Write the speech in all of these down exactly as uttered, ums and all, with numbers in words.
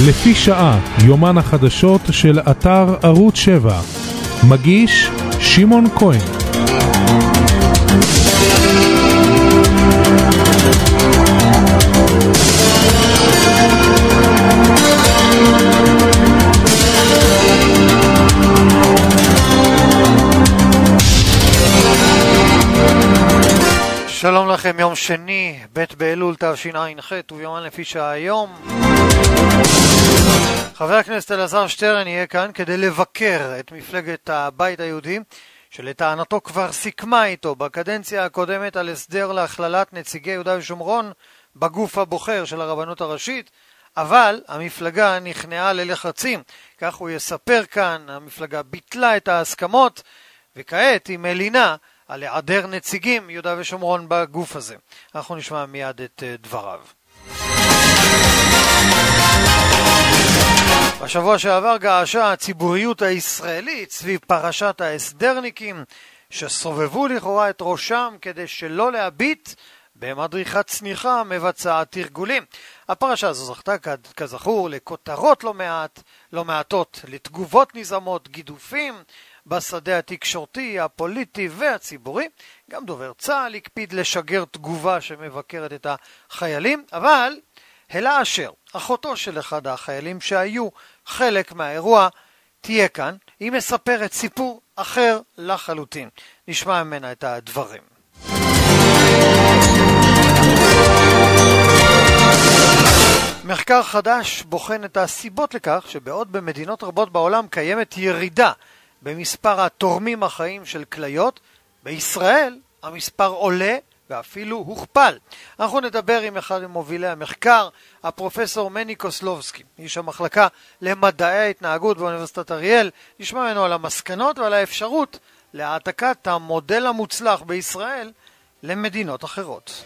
לפי שעה, יומן החדשות של אתר ערוץ שבע. מגיש שמעון כהן. שלום לכם, יום שני, ב' באלול תשע"ח, וביומן לפי שעה היום. חבר הכנסת אלעזר שטרן יהיה כאן כדי לבקר את מפלגת הבית היהודי, שלטענתו כבר סיכמה איתו בקדנציה הקודמת על הסדר להכללת נציגי יהודה ושומרון בגוף הבוחר של הרבנות הראשית, אבל המפלגה נכנעה ללחצים. כך הוא יספר כאן, המפלגה ביטלה את ההסכמות, וכעת היא מלינה על היעדר נציגים יהודה ושומרון בגוף הזה. אנחנו נשמע מיד את דבריו. בשבוע שעבר געשה הציבוריות הישראלית סביב פרשת ההסדרניקים, שסובבו לכאורה את ראשם כדי שלא להביט במדריכת צניחה מבצעת תרגולים. הפרשה הזו זכתה כזכור לכותרות לא מעט, לא מעטות, לתגובות נזמות, גידופים בשדה התקשורתי, הפוליטי והציבורי. גם דובר צה"ל הקפיד לשגר תגובה שמבקרת את החיילים, אבל הלה אשר, אחותו של אחד החיילים שהיו חלק מהאירוע, תהיה כאן. היא מספרת סיפור אחר לחלוטין. נשמע ממנה את הדברים. מחקר חדש בוחן את הסיבות לכך שבעוד במדינות רבות בעולם קיימת ירידה במספר התורמים החיים של כליות, בישראל המספר עולה ואפילו הוכפל. אנחנו נדבר עם אחד ממובילי המחקר, הפרופסור מני קוסלובסקי, איש המחלקה למדעי ההתנהגות באוניברסיטת אריאל. נשמע ממנו על המסקנות ועל האפשרות להעתקת המודל המוצלח בישראל למדינות אחרות.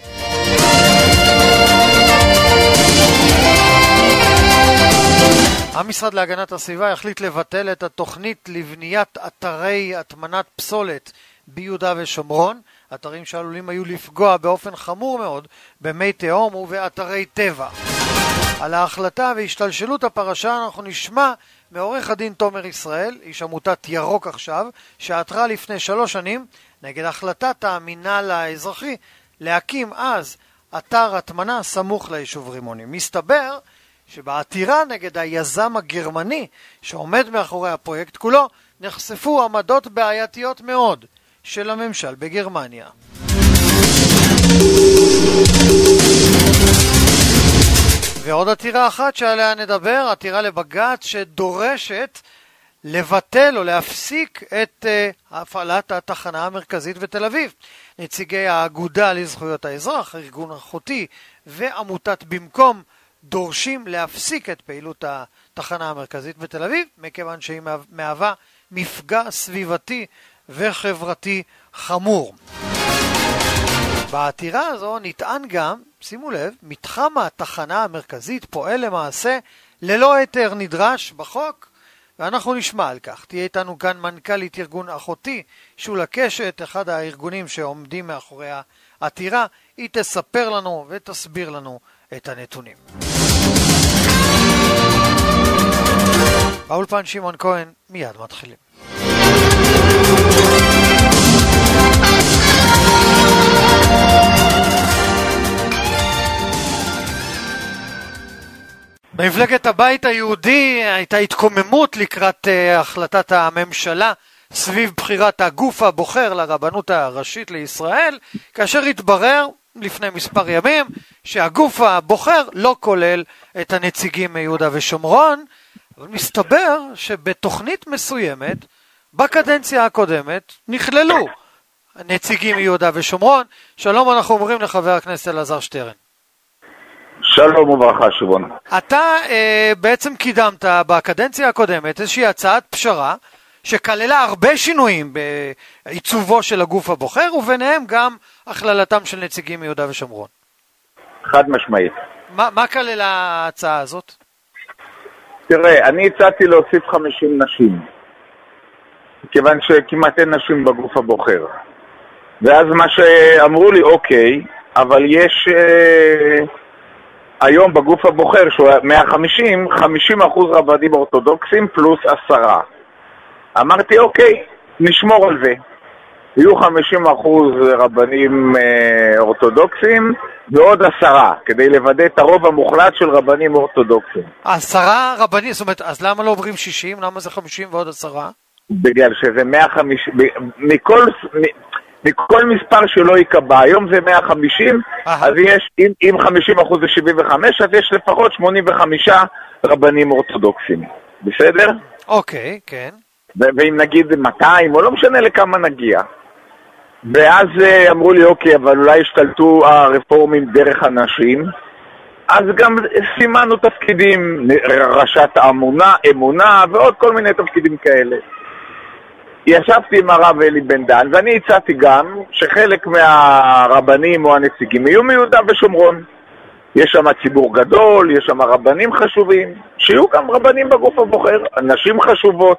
המשרד להגנת הסביבה החליט לבטל את התוכנית לבניית אתרי הטמנת פסולת ביהודה ושומרון, אתרים שעלולים היו לפגוע באופן חמור מאוד במי תהום ובאתרי טבע. על ההחלטה והשתלשלות הפרשה אנחנו נשמע מעורך הדין תומר ישראל, איש עמותת ירוק עכשיו, שעתרה לפני שלוש שנים נגד החלטת המינהל האזרחי להקים אז אתר הטמנה סמוך ליישוב רימונים. מסתבר שבעתירה נגד היזם הגרמני שעומד מאחורי הפרויקט כולו נחשפו עמדות בעייתיות מאוד של הממשל בגרמניה. ועוד עתירה אחת שעליה נדבר, עתירה לבג"ץ שדורשת לבטל או להפסיק את uh, הפעלת התחנה המרכזית בתל אביב. נציגי האגודה לזכויות האזרח, ארגון אחותי ועמותת במקום דורשים להפסיק את פעילות התחנה המרכזית בתל אביב, מכיוון שהיא מהווה מפגע סביבתי וחברתי חמור. בעתירה הזו נטען גם, שימו לב, מתחם התחנה המרכזית פועל למעשה ללא היתר נדרש בחוק, ואנחנו נשמע על כך. תהיה איתנו כאן מנכ"לית ארגון אחותי, שולה קשת, אחד הארגונים שעומדים מאחורי העתירה. היא תספר לנו ותסביר לנו את הנתונים. באולפן שמעון כהן, מיד מתחילים. במפלגת הבית היהודי הייתה התקוממות לקראת uh, החלטת הממשלה סביב בחירת הגוף הבוחר לרבנות הראשית לישראל, כאשר התברר לפני מספר ימים שהגוף הבוחר לא כולל את הנציגים מיהודה ושומרון. אבל מסתבר שבתוכנית מסוימת בקדנציה הקודמת נכללו נציגים מיהודה ושומרון. שלום, אנחנו אומרים לחבר הכנסת אלעזר שטרן. שלום וברכה, שבון. אתה אה, בעצם קידמת בקדנציה הקודמת איזושהי הצעת פשרה שכללה הרבה שינויים בעיצובו של הגוף הבוחר, וביניהם גם הכללתם של נציגים מיהודה ושומרון. חד משמעית. מה, מה כללה ההצעה הזאת? תראה, אני הצעתי להוסיף חמישים נשים, כיוון שכמעט אין נשים בגוף הבוחר. ואז מה שאמרו לי, אוקיי, אבל יש... אה, היום בגוף הבוחר, שהוא מאה וחמישים, חמישים אחוז רבנים אורתודוקסים פלוס עשרה. אמרתי, אוקיי, נשמור על זה. יהיו חמישים אחוז רבנים אה, אורתודוקסים ועוד עשרה, כדי לוודא את הרוב המוחלט של רבנים אורתודוקסים. עשרה רבנים, זאת אומרת, אז למה לא עוברים שישים? למה זה חמישים ועוד עשרה? בגלל שזה מאה וחמישים, מכל, מכל מספר שלא יקבע, היום זה מאה וחמישים, אז יש, אם, אם חמישים אחוז זה שבעים וחמש, אז יש לפחות שמונים וחמישה רבנים אורתודוקסים. בסדר? אוקיי, כן. ו- ואם נגיד מאתיים, או לא משנה לכמה נגיע. ואז אמרו לי, אוקיי, אבל אולי השתלטו הרפורמים דרך אנשים, אז גם סימנו תפקידים, ראשת אמונה, אמונה, ועוד כל מיני תפקידים כאלה. ישבתי עם הרב אלי בן דן, ואני הצעתי גם שחלק מהרבנים או הנציגים יהיו מיהודה ושומרון. יש שם ציבור גדול, יש שם רבנים חשובים, שיהיו גם רבנים בגוף הבוחר, נשים חשובות.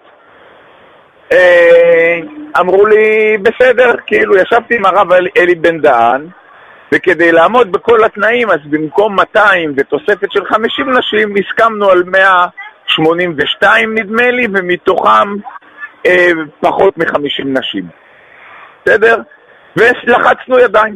אמרו לי, בסדר, כאילו ישבתי עם הרב אלי בן דן, וכדי לעמוד בכל התנאים, אז במקום מאתיים ותוספת של חמישים נשים, הסכמנו על מאה שמונים ושתיים נדמה לי, ומתוכם אה, פחות מ-חמישים נשים. בסדר? ולחצנו ידיים.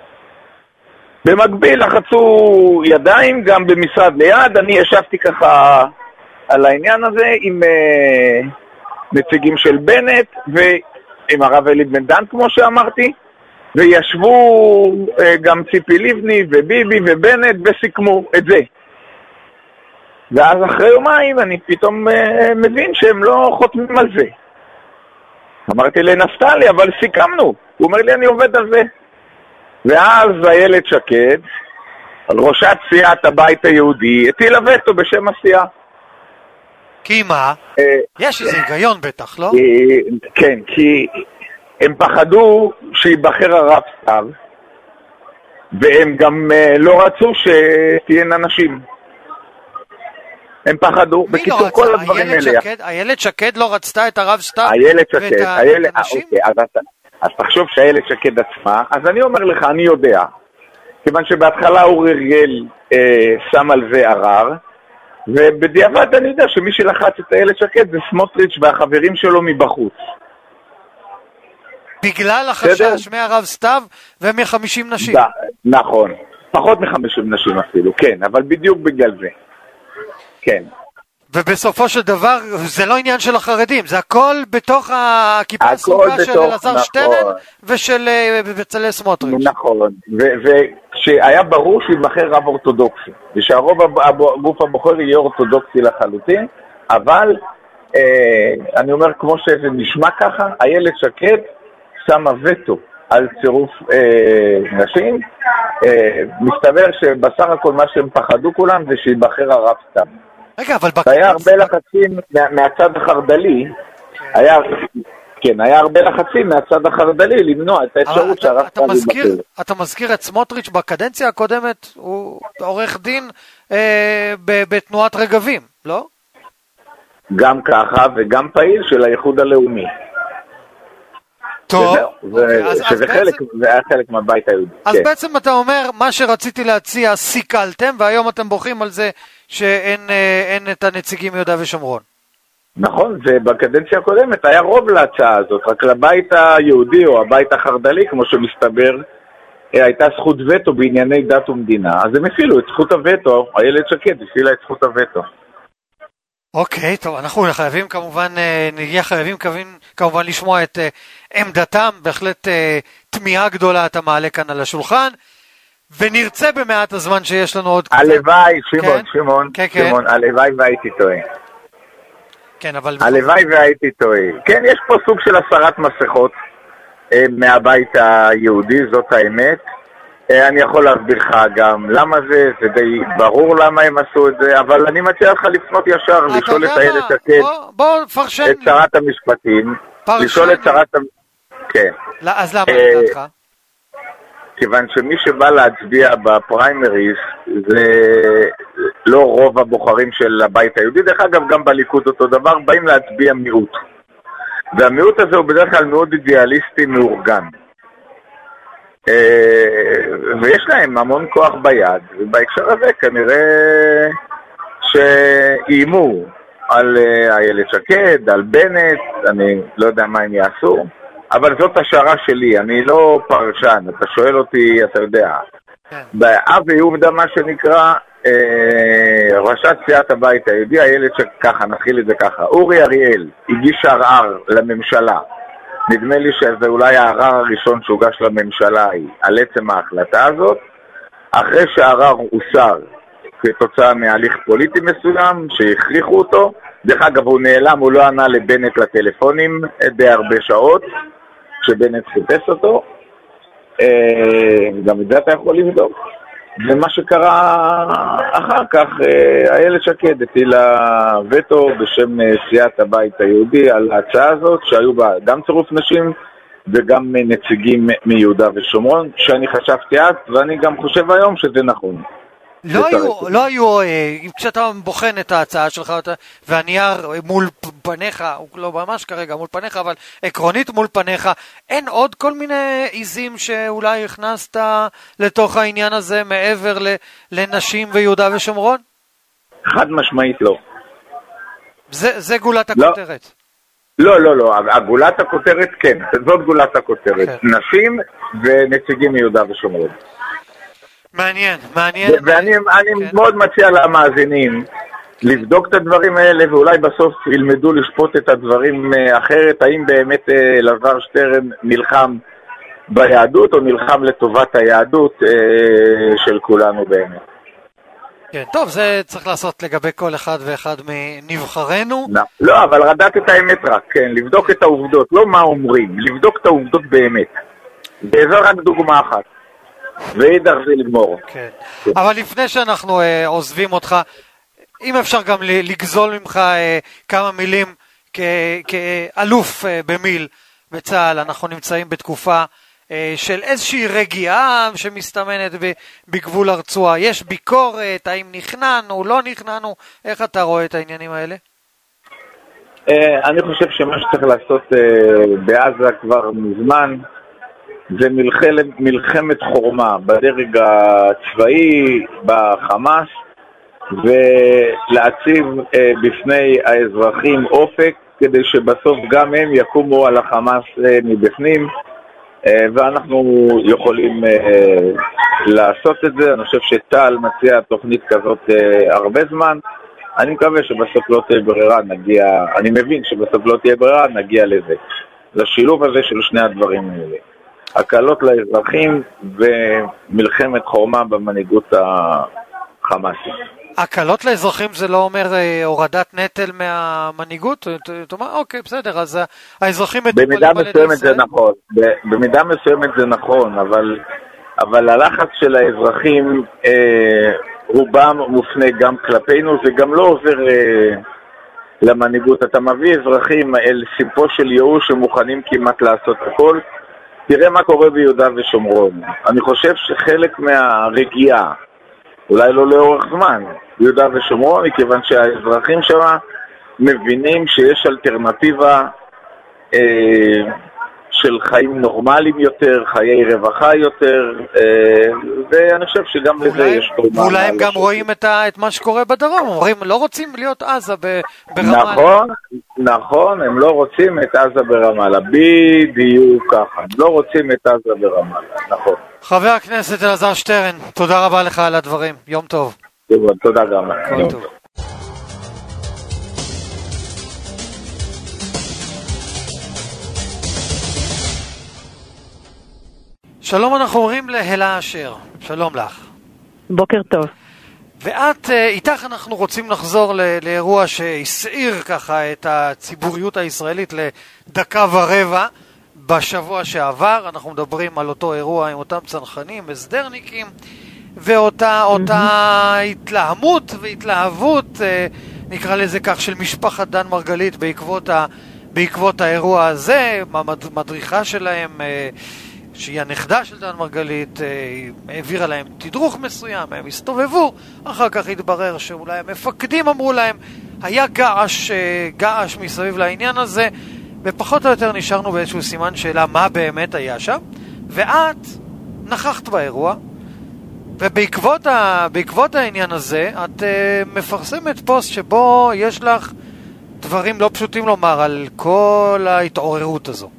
במקביל לחצו ידיים גם במשרד ליד, אני ישבתי ככה על העניין הזה עם אה, נציגים של בנט ועם הרב אלי בן דן כמו שאמרתי, וישבו אה, גם ציפי לבני וביבי ובנט וסיכמו את זה. ואז אחרי יומיים אני פתאום אה, מבין שהם לא חותמים על זה. אמרתי לנפתלי, אבל סיכמנו. הוא אומר לי, אני עובד על זה. ואז איילת שקד, על ראשת סיעת הבית היהודי, הטילה וטו בשם הסיעה. כי מה? יש איזה היגיון בטח, לא? כן, כי הם פחדו שיבחר הרב סתיו, והם גם לא רצו שתהיינה נשים. הם פחדו, בקיצור כל הדברים האלה. איילת שקד לא רצתה את הרב סתיו ואת הנשים? אז תחשוב שאיילת שקד עצמה, אז אני אומר לך, אני יודע, כיוון שבהתחלה אורי אריאל אה, שם על זה ערר, ובדיעבד אני יודע שמי שלחץ את איילת שקד זה סמוטריץ' והחברים שלו מבחוץ. בגלל החשש מהרב סתיו ומ-חמישים נשים. ד, נכון, פחות מ-חמישים נשים אפילו, כן, אבל בדיוק בגלל זה. כן. ובסופו של דבר זה לא עניין של החרדים, זה הכל בתוך הכיפה הסרוגה של אלעזר נכון. שטרן ושל בצלאל סמוטריץ'. נכון, וכשהיה ברור שיבחר רב אורתודוקסי, ושהרוב הגוף הבוחר יהיה אורתודוקסי לחלוטין, אבל אה, אני אומר כמו שזה נשמע ככה, איילת שקד שמה וטו על צירוף אה, נשים, אה, מסתבר שבסך הכל מה שהם פחדו כולם זה שיבחר הרב סתיו. רגע, אבל היה הרבה לחצים מהצד החרדלי, היה, כן, היה הרבה לחצים מהצד החרדלי למנוע את האפשרות שהרב סתיו ייבחר. אתה מזכיר את סמוטריץ' בקדנציה הקודמת, הוא עורך דין אה, בתנועת רגבים, לא? גם ככה וגם פעיל של האיחוד הלאומי. טוב, שזה חלק, זה היה חלק מהבית היהודי. אז בעצם אתה אומר, מה שרציתי להציע סיכלתם, והיום אתם בוכים על זה שאין את הנציגים מיהודה ושומרון. נכון, זה בקדנציה הקודמת היה רוב להצעה הזאת, רק לבית היהודי או הבית החרדלי, כמו שמסתבר, הייתה זכות וטו בענייני דת ומדינה, אז הם הפעילו את זכות הווטו, איילת שקד הפעילה את זכות הווטו. אוקיי, טוב, אנחנו חייבים כמובן, נהיה חייבים כמובן לשמוע את עמדתם, בהחלט תמיהה גדולה אתה מעלה כאן על השולחן, ונרצה במעט הזמן שיש לנו עוד... הלוואי, שמעון, שמעון, שמעון, הלוואי והייתי טועה. כן, אבל... הלוואי והייתי טועה. כן, יש פה סוג של הסרת מסכות מהבית היהודי, זאת האמת. אני יכול להסביר לך גם למה זה, זה די ברור למה הם עשו את זה, אבל אני מציע לך לפנות ישר, לשאול את איילת שקד, את שרת המשפטים, לשאול את שרת המשפטים, כן. אז למה לדעתך? כיוון שמי שבא להצביע בפריימריס זה לא רוב הבוחרים של הבית היהודי, דרך אגב גם בליכוד אותו דבר, באים להצביע מיעוט. והמיעוט הזה הוא בדרך כלל מאוד אידיאליסטי מאורגן. ויש להם המון כוח ביד, ובהקשר הזה כנראה שאיימו על איילת שקד, על בנט, אני לא יודע מה הם יעשו, אבל זאת השערה שלי, אני לא פרשן, אתה שואל אותי, אתה יודע. באבי עובדה מה שנקרא, ראשת סיעת הבית היהודי, איילת שקד, ככה, נתחיל את זה ככה, אורי אריאל הגיש ערער לממשלה, נדמה לי שזה אולי הערר הראשון שהוגש לממשלה היא על עצם ההחלטה הזאת, אחרי שהערר הוסר כתוצאה מהליך פוליטי מסוים שהכריחו אותו, דרך אגב הוא נעלם, הוא לא ענה לבנט לטלפונים די הרבה שעות שבנט חיפש אותו, גם את זה אתה יכול לבדוק. ומה שקרה אחר כך, איילת שקד הטילה וטו בשם סיעת הבית היהודי על ההצעה הזאת, שהיו בה גם צירוף נשים וגם נציגים מיהודה ושומרון, שאני חשבתי אז, ואני גם חושב היום שזה נכון. לא היו, לא היו, כשאתה בוחן את ההצעה שלך והנייר מול פניך, הוא לא ממש כרגע מול פניך, אבל עקרונית מול פניך, אין עוד כל מיני עיזים שאולי הכנסת לתוך העניין הזה מעבר לנשים ויהודה ושומרון? חד משמעית לא. זה, זה גולת הכותרת. לא, לא, לא, גולת הכותרת כן, זאת גולת הכותרת. נשים ונציגים מיהודה ושומרון. מעניין, מעניין. ואני אני כן. מאוד מציע למאזינים לבדוק את הדברים האלה, ואולי בסוף ילמדו לשפוט את הדברים אחרת, האם באמת אלעזר שטרן נלחם ביהדות, או נלחם לטובת היהדות של כולנו באמת. כן, טוב, זה צריך לעשות לגבי כל אחד ואחד מנבחרינו. לא, לא אבל רדעת את האמת רק, כן, לבדוק את העובדות, לא מה אומרים, לבדוק את העובדות באמת. וזה רק דוגמה אחת. ואידך זה לגמור. כן. אבל לפני שאנחנו אה, עוזבים אותך, אם אפשר גם לגזול ממך אה, כמה מילים כ- כאלוף אה, במיל בצה"ל, אנחנו נמצאים בתקופה אה, של איזושהי רגיעה שמסתמנת בגבול הרצועה. יש ביקורת, האם נכנענו, לא נכנענו, איך אתה רואה את העניינים האלה? אה, אני חושב שמה שצריך לעשות אה, בעזה כבר מזמן, זה מלחמת, מלחמת חורמה בדרג הצבאי, בחמאס, ולהציב אה, בפני האזרחים אופק, כדי שבסוף גם הם יקומו על החמאס אה, מבפנים, אה, ואנחנו יכולים אה, לעשות את זה. אני חושב שצה"ל מציע תוכנית כזאת אה, הרבה זמן, אני מקווה שבסוף לא תהיה ברירה, נגיע, אני מבין שבסוף לא תהיה ברירה, נגיע לזה, לשילוב הזה של שני הדברים האלה. הקלות לאזרחים ומלחמת חורמה במנהיגות החמאסית. הקלות לאזרחים זה לא אומר אה, הורדת נטל מהמנהיגות? אתה אומר, אוקיי, בסדר, אז האזרחים... במידה מסוימת זה נכון, במידה מסוימת זה נכון, אבל, אבל הלחץ של האזרחים אה, רובם מופנה גם כלפינו, זה גם לא עובר אה, למנהיגות. אתה מביא אזרחים אל סיפו של ייאוש שמוכנים כמעט לעשות הכל. תראה מה קורה ביהודה ושומרון. אני חושב שחלק מהרגיעה, אולי לא לאורך זמן, ביהודה ושומרון, מכיוון שהאזרחים שם מבינים שיש אלטרנטיבה אה, של חיים נורמליים יותר, חיי רווחה יותר, אה, ואני חושב שגם לזה יש תרומה. ואולי הם גם רואים את, ה, את מה שקורה בדרום, אומרים, לא רוצים להיות עזה ברמאללה. נכון, נכון, הם לא רוצים את עזה ברמאללה, בדיוק ככה, הם לא רוצים את עזה ברמאללה, נכון. חבר הכנסת אלעזר שטרן, תודה רבה לך על הדברים, יום טוב. תודה גם. כל טוב. שלום, אנחנו אומרים להלה אשר, שלום לך. בוקר טוב. ואת, איתך אנחנו רוצים לחזור לאירוע שהסעיר ככה את הציבוריות הישראלית לדקה ורבע בשבוע שעבר. אנחנו מדברים על אותו אירוע עם אותם צנחנים, הסדרניקים, ואותה אותה התלהמות והתלהבות, נקרא לזה כך, של משפחת דן מרגלית בעקבות, ה, בעקבות האירוע הזה. המדריכה שלהם, שהיא הנכדה של דן מרגלית, העבירה להם תדרוך מסוים, הם הסתובבו, אחר כך התברר שאולי המפקדים אמרו להם, היה געש, געש מסביב לעניין הזה, ופחות או יותר נשארנו באיזשהו סימן שאלה מה באמת היה שם, ואת נכחת באירוע, ובעקבות ה... בעקבות העניין הזה, את uh, מפרסמת פוסט שבו יש לך דברים לא פשוטים לומר על כל ההתעוררות הזו.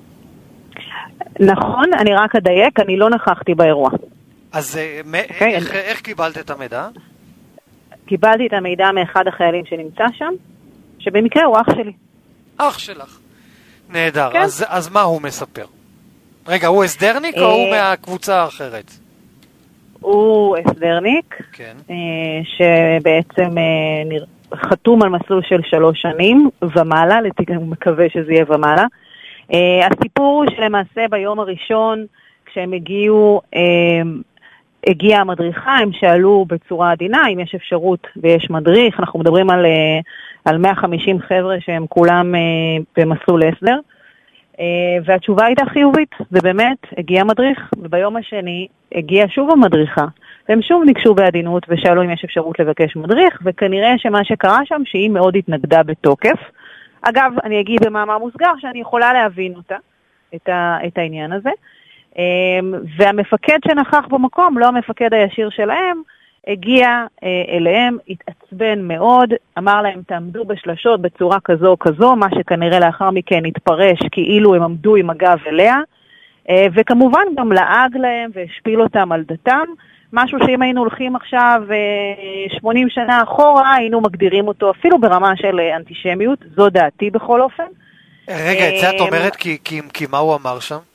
נכון, אני רק אדייק, אני לא נכחתי באירוע. אז uh, מ- okay, איך, אני... איך קיבלת את המידע? קיבלתי את המידע מאחד החיילים שנמצא שם, שבמקרה הוא אח שלי. אח שלך. נהדר. כן. אז, אז מה הוא מספר? רגע, הוא הסדרניק או הוא מהקבוצה האחרת? הוא הסדרניק, כן. שבעצם חתום על מסלול של שלוש שנים ומעלה, אני מקווה שזה יהיה ומעלה. הסיפור הוא שלמעשה ביום הראשון, כשהם הגיעו, הגיעה המדריכה, הם שאלו בצורה עדינה אם יש אפשרות ויש מדריך, אנחנו מדברים על, על מאה וחמישים חבר'ה שהם כולם במסלול הסדר, והתשובה הייתה חיובית, ובאמת הגיע מדריך, וביום השני הגיעה שוב המדריכה, והם שוב ניגשו בעדינות ושאלו אם יש אפשרות לבקש מדריך, וכנראה שמה שקרה שם שהיא מאוד התנגדה בתוקף. אגב, אני אגיד במאמר מוסגר שאני יכולה להבין אותה, את, ה, את העניין הזה, והמפקד שנכח במקום, לא המפקד הישיר שלהם, הגיע אליהם, התעצבן מאוד, אמר להם תעמדו בשלשות בצורה כזו או כזו, מה שכנראה לאחר מכן התפרש כאילו הם עמדו עם הגב אליה, וכמובן גם לעג להם והשפיל אותם על דתם, משהו שאם היינו הולכים עכשיו שמונים שנה אחורה, היינו מגדירים אותו אפילו ברמה של אנטישמיות, זו דעתי בכל אופן. רגע, את זה את אומרת כי, כי, כי מה הוא אמר שם?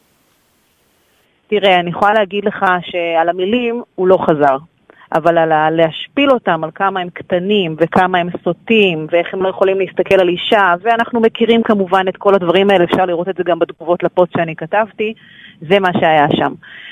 תראה, אני יכולה להגיד לך שעל המילים הוא לא חזר. אבל על להשפיל אותם, על כמה הם קטנים וכמה הם סוטים ואיך הם לא יכולים להסתכל על אישה, ואנחנו מכירים כמובן את כל הדברים האלה, אפשר לראות את זה גם בתגובות לפוסט שאני כתבתי, זה מה שהיה שם.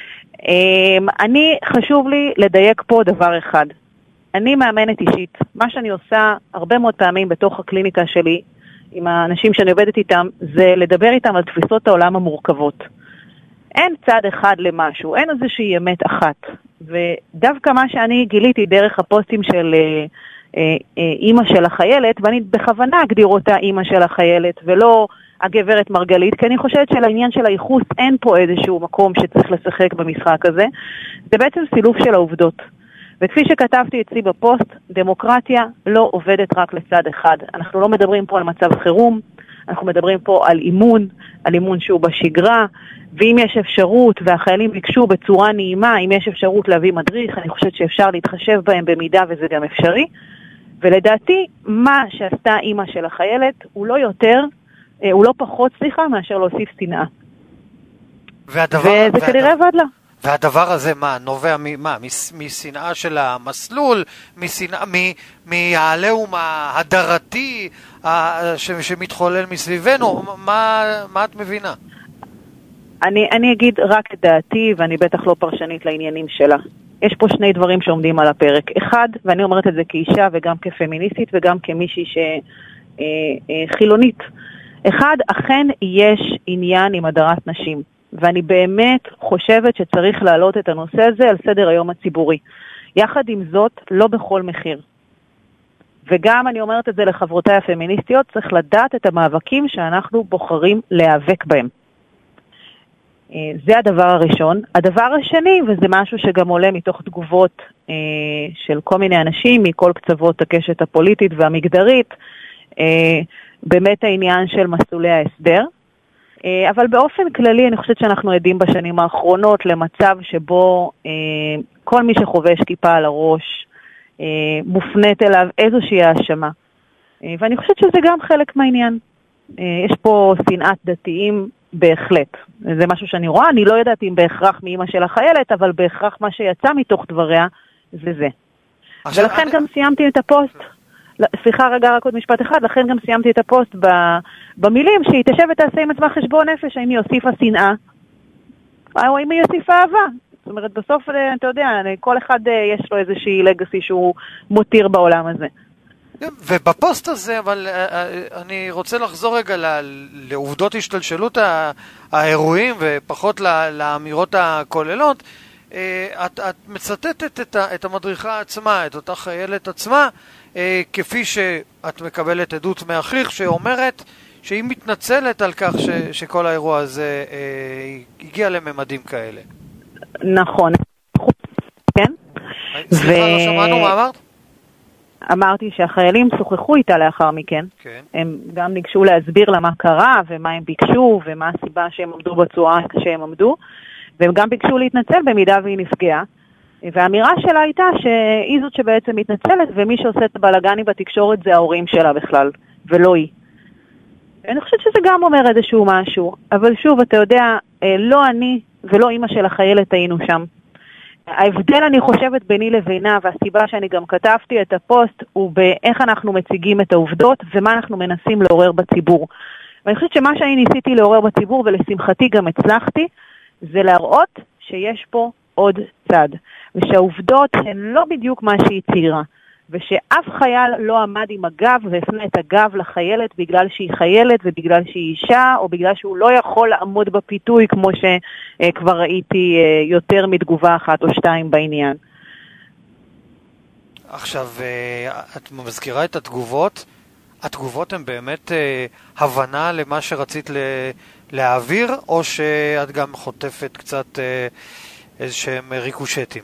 אני, חשוב לי לדייק פה דבר אחד. אני מאמנת אישית. מה שאני עושה הרבה מאוד פעמים בתוך הקליניקה שלי, עם האנשים שאני עובדת איתם, זה לדבר איתם על תפיסות העולם המורכבות. אין צד אחד למשהו, אין איזושהי אמת אחת. ודווקא מה שאני גיליתי דרך הפוסטים של אה, אה, אה, אימא של החיילת, ואני בכוונה אגדיר אותה אימא של החיילת, ולא הגברת מרגלית, כי אני חושבת שלעניין של הייחוס אין פה איזשהו מקום שצריך לשחק במשחק הזה. זה בעצם סילוף של העובדות. וכפי שכתבתי אצלי בפוסט, דמוקרטיה לא עובדת רק לצד אחד. אנחנו לא מדברים פה על מצב חירום, אנחנו מדברים פה על אימון, על אימון שהוא בשגרה, ואם יש אפשרות, והחיילים ביקשו בצורה נעימה, אם יש אפשרות להביא מדריך, אני חושבת שאפשר להתחשב בהם במידה וזה גם אפשרי. ולדעתי, מה שעשתה אימא של החיילת, הוא לא יותר, הוא לא פחות, סליחה, מאשר להוסיף שנאה. והדבר, וזה והדבר, כנראה עבד לה. והדבר הזה, מה, נובע מה, משנאה של המסלול, משנאה, מהעליהום ההדרתי שמתחולל מסביבנו, מה, מה את מבינה? אני, אני אגיד רק את דעתי, ואני בטח לא פרשנית לעניינים שלה. יש פה שני דברים שעומדים על הפרק. אחד, ואני אומרת את זה כאישה וגם כפמיניסטית וגם כמישהי שחילונית. אחד, אכן יש עניין עם הדרת נשים. ואני באמת חושבת שצריך להעלות את הנושא הזה על סדר היום הציבורי. יחד עם זאת, לא בכל מחיר. וגם אני אומרת את זה לחברותיי הפמיניסטיות, צריך לדעת את המאבקים שאנחנו בוחרים להיאבק בהם. זה הדבר הראשון. הדבר השני, וזה משהו שגם עולה מתוך תגובות אה, של כל מיני אנשים, מכל קצוות הקשת הפוליטית והמגדרית, אה, באמת העניין של מסלולי ההסדר. אה, אבל באופן כללי אני חושבת שאנחנו עדים בשנים האחרונות למצב שבו אה, כל מי שחובש כיפה על הראש, אה, מופנית אליו איזושהי האשמה. אה, ואני חושבת שזה גם חלק מהעניין. אה, יש פה שנאת דתיים, בהחלט. זה משהו שאני רואה, אני לא יודעת אם בהכרח מאמא של החיילת, אבל בהכרח מה שיצא מתוך דבריה זה זה. ולכן אני... גם סיימתי את הפוסט, סליחה רגע רק עוד משפט אחד, לכן גם סיימתי את הפוסט ב... במילים שהיא תשב ותעשה עם עצמה חשבון נפש, האם היא הוסיפה שנאה, או האם היא הוסיפה אהבה. זאת אומרת, בסוף, אתה יודע, כל אחד יש לו איזושהי לגאסי שהוא מותיר בעולם הזה. ובפוסט הזה, אבל אני רוצה לחזור רגע לעובדות השתלשלות האירועים ופחות לאמירות הכוללות. את, את מצטטת את, את המדריכה עצמה, את אותה חיילת עצמה, כפי שאת מקבלת עדות מאחיך שאומרת שהיא מתנצלת על כך ש, שכל האירוע הזה הגיע לממדים כאלה. נכון. כן? סליחה, לא שמענו, מה אמרת? אמרתי שהחיילים שוחחו איתה לאחר מכן. כן. הם גם ניגשו להסביר לה מה קרה ומה הם ביקשו ומה הסיבה שהם עמדו בצורה שהם עמדו, והם גם ביקשו להתנצל במידה והיא נפגעה. והאמירה שלה הייתה שהיא זאת שבעצם מתנצלת, ומי שעושה את הבלגני בתקשורת זה ההורים שלה בכלל, ולא היא. אני חושבת שזה גם אומר איזשהו משהו, אבל שוב, אתה יודע, לא אני ולא אמא של החיילת היינו שם. ההבדל, אני חושבת, ביני לבינה, והסיבה שאני גם כתבתי את הפוסט, הוא באיך אנחנו מציגים את העובדות, ומה אנחנו מנסים לעורר בציבור. ואני חושבת שמה שאני ניסיתי לעורר בציבור, ולשמחתי גם הצלחתי, זה להראות שיש פה עוד צד, ושהעובדות הן לא בדיוק מה שהיא ציירה, ושאף חייל לא עמד עם הגב והפנה את הגב לחיילת בגלל שהיא חיילת ובגלל שהיא אישה, או בגלל שהוא לא יכול לעמוד בפיתוי, כמו שכבר ראיתי יותר מתגובה אחת או שתיים בעניין. עכשיו, את מזכירה את התגובות, התגובות הן באמת הבנה למה שרצית להעביר, או שאת גם חוטפת קצת איזשהם ריקושטים?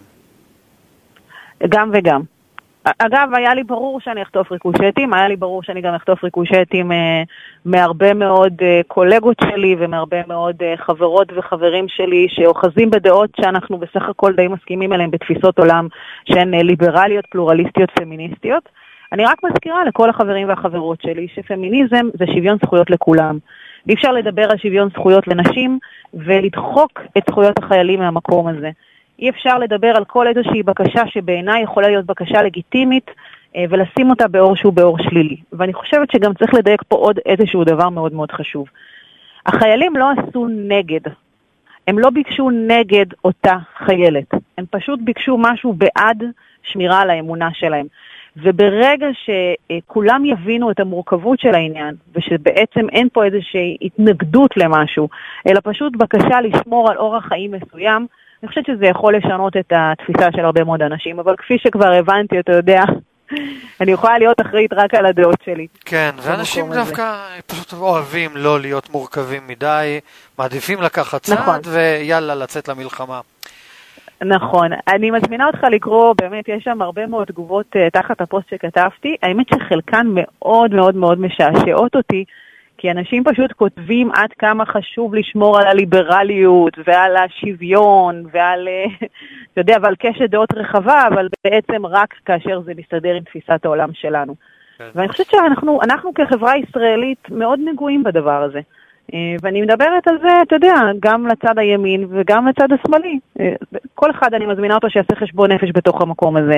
גם וגם. אגב, היה לי ברור שאני אחטוף ריקושטים, היה לי ברור שאני גם אחטוף ריקושטים אה, מהרבה מאוד אה, קולגות שלי ומהרבה מאוד אה, חברות וחברים שלי שאוחזים בדעות שאנחנו בסך הכל די מסכימים עליהם בתפיסות עולם שהן אה, ליברליות, פלורליסטיות, פמיניסטיות. אני רק מזכירה לכל החברים והחברות שלי שפמיניזם זה שוויון זכויות לכולם. אי אפשר לדבר על שוויון זכויות לנשים ולדחוק את זכויות החיילים מהמקום הזה. אי אפשר לדבר על כל איזושהי בקשה שבעיניי יכולה להיות בקשה לגיטימית ולשים אותה באור שהוא באור שלילי. ואני חושבת שגם צריך לדייק פה עוד איזשהו דבר מאוד מאוד חשוב. החיילים לא עשו נגד. הם לא ביקשו נגד אותה חיילת. הם פשוט ביקשו משהו בעד שמירה על האמונה שלהם. וברגע שכולם יבינו את המורכבות של העניין, ושבעצם אין פה איזושהי התנגדות למשהו, אלא פשוט בקשה לשמור על אורח חיים מסוים, אני חושבת שזה יכול לשנות את התפיסה של הרבה מאוד אנשים, אבל כפי שכבר הבנתי, אתה יודע, אני יכולה להיות אחראית רק על הדעות שלי. כן, ואנשים דווקא פשוט אוהבים לא להיות מורכבים מדי, מעדיפים לקחת צעד, נכון. ויאללה, לצאת למלחמה. נכון. אני מזמינה אותך לקרוא, באמת יש שם הרבה מאוד תגובות uh, תחת הפוסט שכתבתי. האמת שחלקן מאוד מאוד מאוד משעשעות אותי, כי אנשים פשוט כותבים עד כמה חשוב לשמור על הליברליות ועל השוויון ועל, אתה יודע, ועל קשת דעות רחבה, אבל בעצם רק כאשר זה מסתדר עם תפיסת העולם שלנו. כן. ואני חושבת שאנחנו אנחנו כחברה ישראלית מאוד נגועים בדבר הזה. ואני מדברת על זה, אתה יודע, גם לצד הימין וגם לצד השמאלי. כל אחד אני מזמינה אותו שיעשה חשבון נפש בתוך המקום הזה.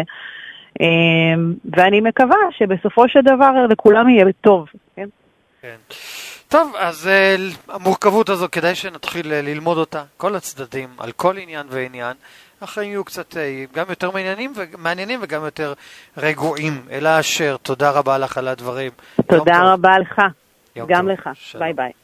ואני מקווה שבסופו של דבר לכולם יהיה טוב. כן? כן. טוב, אז uh, המורכבות הזו, כדאי שנתחיל uh, ללמוד אותה, כל הצדדים, על כל עניין ועניין. החיים יהיו קצת uh, גם יותר מעניינים, ומעניינים וגם יותר רגועים. אלה אשר, תודה רבה לך על הדברים. תודה רבה לך. גם טוב. לך. שלום. ביי ביי.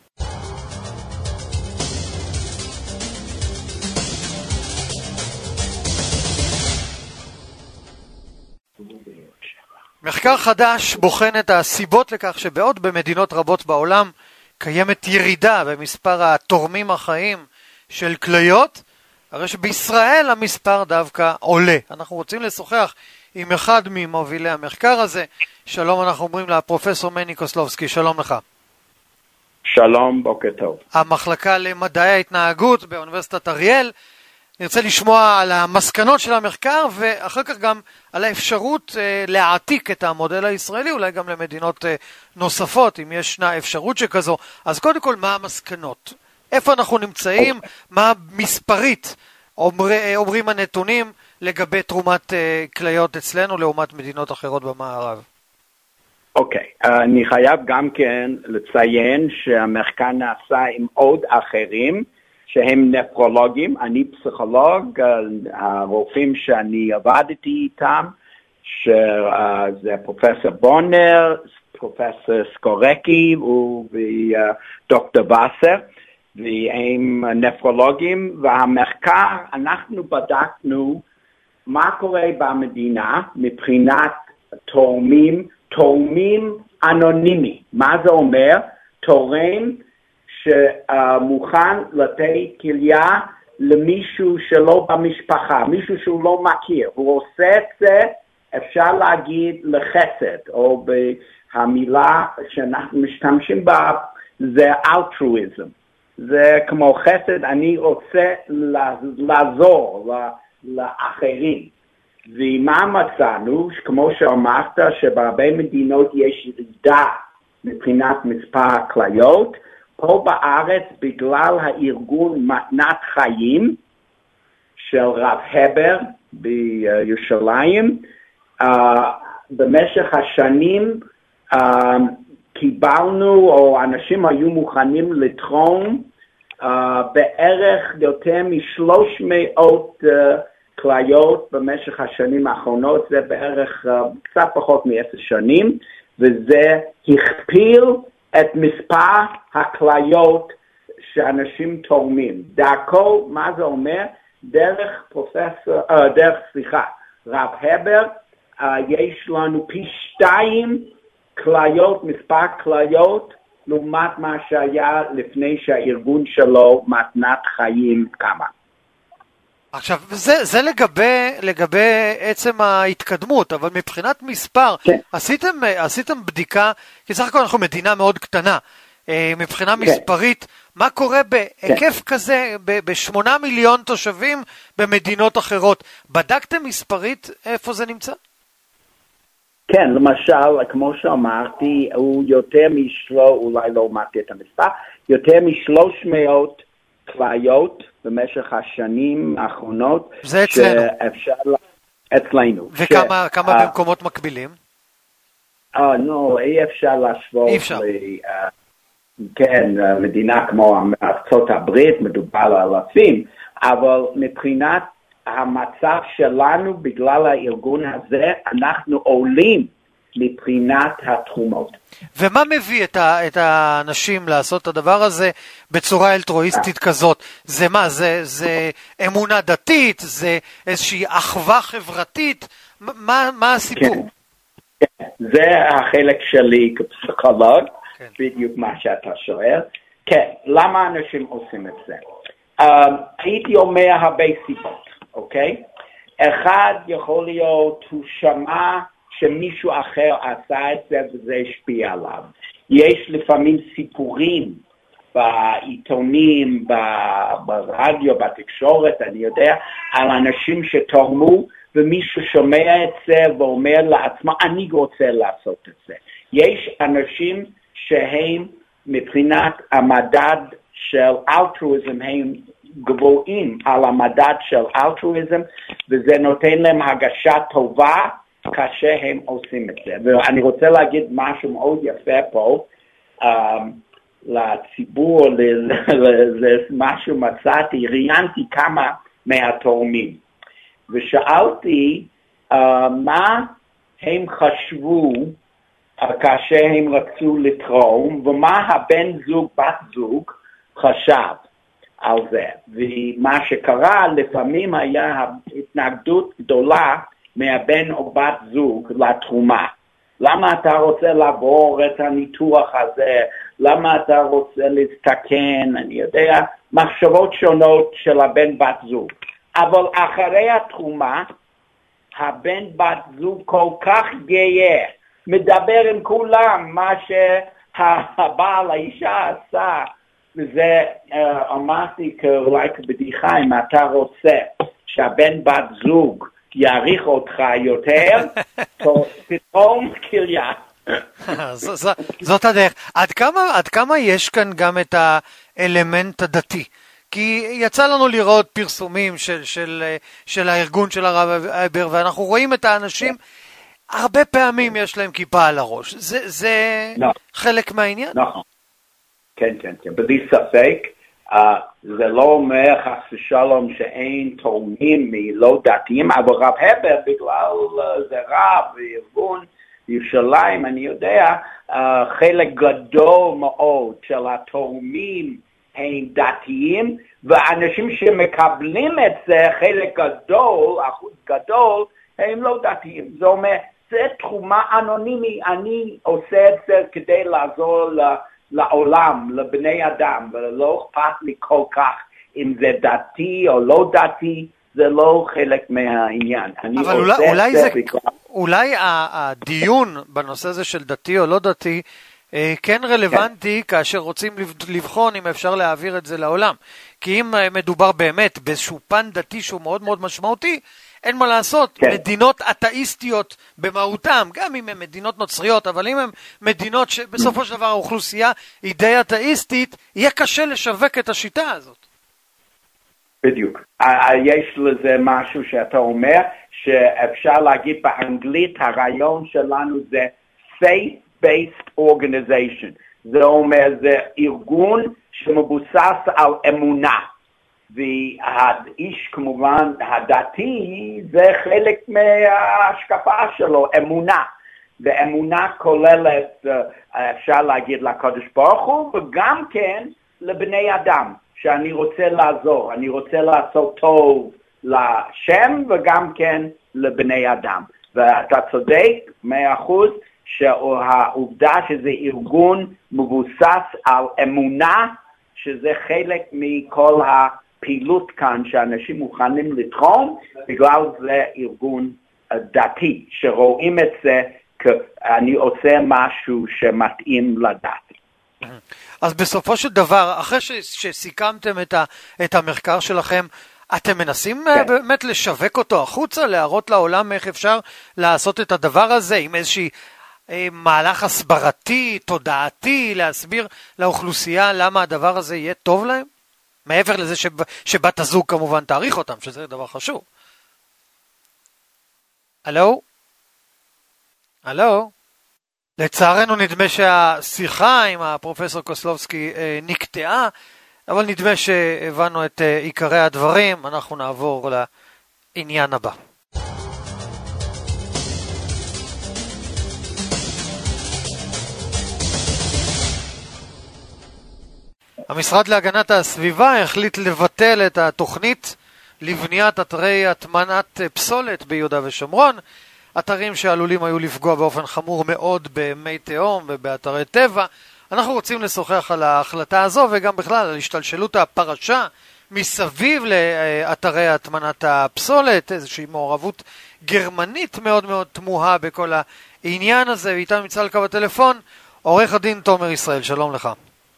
מחקר חדש בוחן את הסיבות לכך שבעוד במדינות רבות בעולם קיימת ירידה במספר התורמים החיים של כליות, הרי שבישראל המספר דווקא עולה. אנחנו רוצים לשוחח עם אחד ממובילי המחקר הזה. שלום, אנחנו אומרים לפרופסור מני קוסלובסקי, שלום לך. שלום, בוקר טוב. המחלקה למדעי ההתנהגות באוניברסיטת אריאל. נרצה לשמוע על המסקנות של המחקר, ואחר כך גם על האפשרות אה, להעתיק את המודל הישראלי, אולי גם למדינות אה, נוספות, אם ישנה אפשרות שכזו. אז קודם כל, מה המסקנות? איפה אנחנו נמצאים? מה מספרית אומר, אומרים הנתונים לגבי תרומת אה, כליות אצלנו לעומת מדינות אחרות במערב? אוקיי, okay. uh, אני חייב גם כן לציין שהמחקר נעשה עם עוד אחרים, שהם נפרולוגים, אני פסיכולוג, הרופאים שאני עבדתי איתם, שזה פרופסור בונר, פרופסור סקורקי ודוקטור בסר, והם נפרולוגים, והמחקר, אנחנו בדקנו מה קורה במדינה מבחינת תורמים, תורמים אנונימי. מה זה אומר? תורם שמוכן לתת כליה למישהו שלא במשפחה, מישהו שהוא לא מכיר, הוא עושה את זה, אפשר להגיד לחסד, או המילה שאנחנו משתמשים בה זה אלטרואיזם. זה כמו חסד, אני רוצה לעזור לאחרים. ומה מצאנו, כמו שאמרת, שבהרבה מדינות יש ירידה מבחינת מספר הכליות, פה בארץ בגלל הארגון מתנת חיים של רב הבר בירושלים, uh, במשך השנים uh, קיבלנו, או אנשים היו מוכנים לתרום uh, בערך יותר משלוש מאות uh, כליות במשך השנים האחרונות, זה בערך uh, קצת פחות מעשר שנים, וזה הכפיל את מספר הכליות שאנשים תורמים. דרכו, מה זה אומר? דרך פרופסור, uh, דרך, סליחה, רב הבר, uh, יש לנו פי שתיים כליות, מספר כליות, לעומת מה שהיה לפני שהארגון שלו מתנת חיים קמה. עכשיו, זה, זה לגבי, לגבי עצם ההתקדמות, אבל מבחינת מספר, כן. עשיתם, עשיתם בדיקה, כי סך הכל אנחנו מדינה מאוד קטנה, מבחינה כן. מספרית, מה קורה בהיקף כן. כזה, בשמונה מיליון תושבים במדינות אחרות? בדקתם מספרית איפה זה נמצא? כן, למשל, כמו שאמרתי, הוא יותר משלו, אולי לא אמרתי את המספר, יותר משלוש מאות כליות במשך השנים האחרונות. זה אצלנו. שאפשר, אצלנו. וכמה ש... כמה uh, במקומות מקבילים? אה, נו, אי אפשר להשוות. אי אפשר. ל, uh, כן, מדינה כמו ארצות הברית, מדובר על אלפים, אבל מבחינת המצב שלנו, בגלל הארגון הזה, אנחנו עולים מבחינת התרומות. ומה מביא את, ה, את האנשים לעשות את הדבר הזה בצורה אלטרואיסטית כזאת? זה מה? זה, זה אמונה דתית? זה איזושהי אחווה חברתית? מה, מה הסיפור? כן. כן. זה החלק שלי כפסיכולוג, כן. בדיוק מה שאתה שואל. כן, למה אנשים עושים את זה? Um, הייתי אומר הרבה סיבות, אוקיי? אחד יכול להיות, הוא שמע שמישהו אחר עשה את זה וזה השפיע עליו. יש לפעמים סיפורים בעיתונים, ברדיו, בתקשורת, אני יודע, על אנשים שתורמו, ומישהו שומע את זה ואומר לעצמו, אני רוצה לעשות את זה. יש אנשים שהם מבחינת המדד של אלטרואיזם, הם גבוהים על המדד של אלטרואיזם, וזה נותן להם הרגשה טובה, כאשר הם עושים את זה. ואני רוצה להגיד משהו מאוד יפה פה, um, לציבור, זה משהו מצאתי, ראיינתי כמה מהתורמים, ושאלתי uh, מה הם חשבו uh, כאשר הם רצו לתרום, ומה הבן זוג, בת זוג, חשב על זה. ומה שקרה, לפעמים היה התנגדות גדולה, מהבן או בת זוג לתרומה. למה אתה רוצה לעבור את הניתוח הזה? למה אתה רוצה להסתכן? אני יודע, מחשבות שונות של הבן בת זוג. אבל אחרי התרומה, הבן בת זוג כל כך גאה, מדבר עם כולם, מה שהבעל, האישה עשה, וזה אמרתי כאולי כבדיחה, אם אתה רוצה שהבן בת זוג יעריך אותך יותר, פתאום כליה. זאת הדרך. עד כמה, עד כמה יש כאן גם את האלמנט הדתי? כי יצא לנו לראות פרסומים של, של, של הארגון של הרב הבר, ואנחנו רואים את האנשים, הרבה פעמים יש להם כיפה על הראש. זה, זה חלק מהעניין? נכון. כן, כן, כן. בלי ספק, Uh, זה לא אומר חס ושלום שאין תורמים מלא דתיים, אבל רב הבר בגלל uh, זה רב וארגון ירושלים, אני יודע, uh, חלק גדול מאוד של התורמים הם דתיים, ואנשים שמקבלים את זה, חלק גדול, אחוז גדול, הם לא דתיים. זה אומר, זה תרומה אנונימי, אני עושה את זה כדי לעזור ל... לעולם, לבני אדם, ולא אכפת לי כל כך אם זה דתי או לא דתי, זה לא חלק מהעניין. אבל אולי, אולי, זה, אולי הדיון בנושא הזה של דתי או לא דתי, כן רלוונטי כן. כאשר רוצים לבחון אם אפשר להעביר את זה לעולם. כי אם מדובר באמת באיזשהו פן דתי שהוא מאוד מאוד משמעותי, אין מה לעשות. כן. מדינות אתאיסטיות במהותם, גם אם הן מדינות נוצריות, אבל אם הן מדינות שבסופו של דבר האוכלוסייה היא די אתאיסטית, יהיה קשה לשווק את השיטה הזאת. בדיוק. יש לזה משהו שאתה אומר, שאפשר להגיד באנגלית, הרעיון שלנו זה faith-based organization. זה אומר, זה ארגון שמבוסס על אמונה. והאיש כמובן הדתי זה חלק מההשקפה שלו, אמונה. ואמונה כוללת, אפשר להגיד לקדוש ברוך הוא, וגם כן לבני אדם. שאני רוצה לעזור, אני רוצה לעשות טוב לשם וגם כן לבני אדם. ואתה צודק, מאה אחוז, שהעובדה שזה ארגון מבוסס על אמונה, שזה חלק מכל הפעילות כאן, שאנשים מוכנים לתרום, בגלל זה ארגון דתי, שרואים את זה כאני עושה משהו שמתאים לדת. אז בסופו של דבר, אחרי שסיכמתם את, ה, את המחקר שלכם, אתם מנסים כן. באמת לשווק אותו החוצה, להראות לעולם איך אפשר לעשות את הדבר הזה, עם איזושהי אה, מהלך הסברתי, תודעתי, להסביר לאוכלוסייה למה הדבר הזה יהיה טוב להם? מעבר לזה שב, שבת הזוג כמובן תאריך אותם, שזה דבר חשוב. הלו? הלו? לצערנו נדמה שהשיחה עם הפרופסור קוסלובסקי אה, נקטעה, אבל נדמה שהבנו את אה, עיקרי הדברים. אנחנו נעבור לעניין הבא. המשרד להגנת הסביבה החליט לבטל את התוכנית לבניית אתרי הטמנת פסולת ביהודה ושומרון, אתרים שעלולים היו לפגוע באופן חמור מאוד במי תהום ובאתרי טבע. אנחנו רוצים לשוחח על ההחלטה הזו וגם בכלל על השתלשלות הפרשה מסביב לאתרי הטמנת הפסולת, איזושהי מעורבות גרמנית מאוד מאוד תמוהה בכל העניין הזה. ואיתנו נמצא על קו הטלפון עורך הדין תומר ישראל, שלום לך.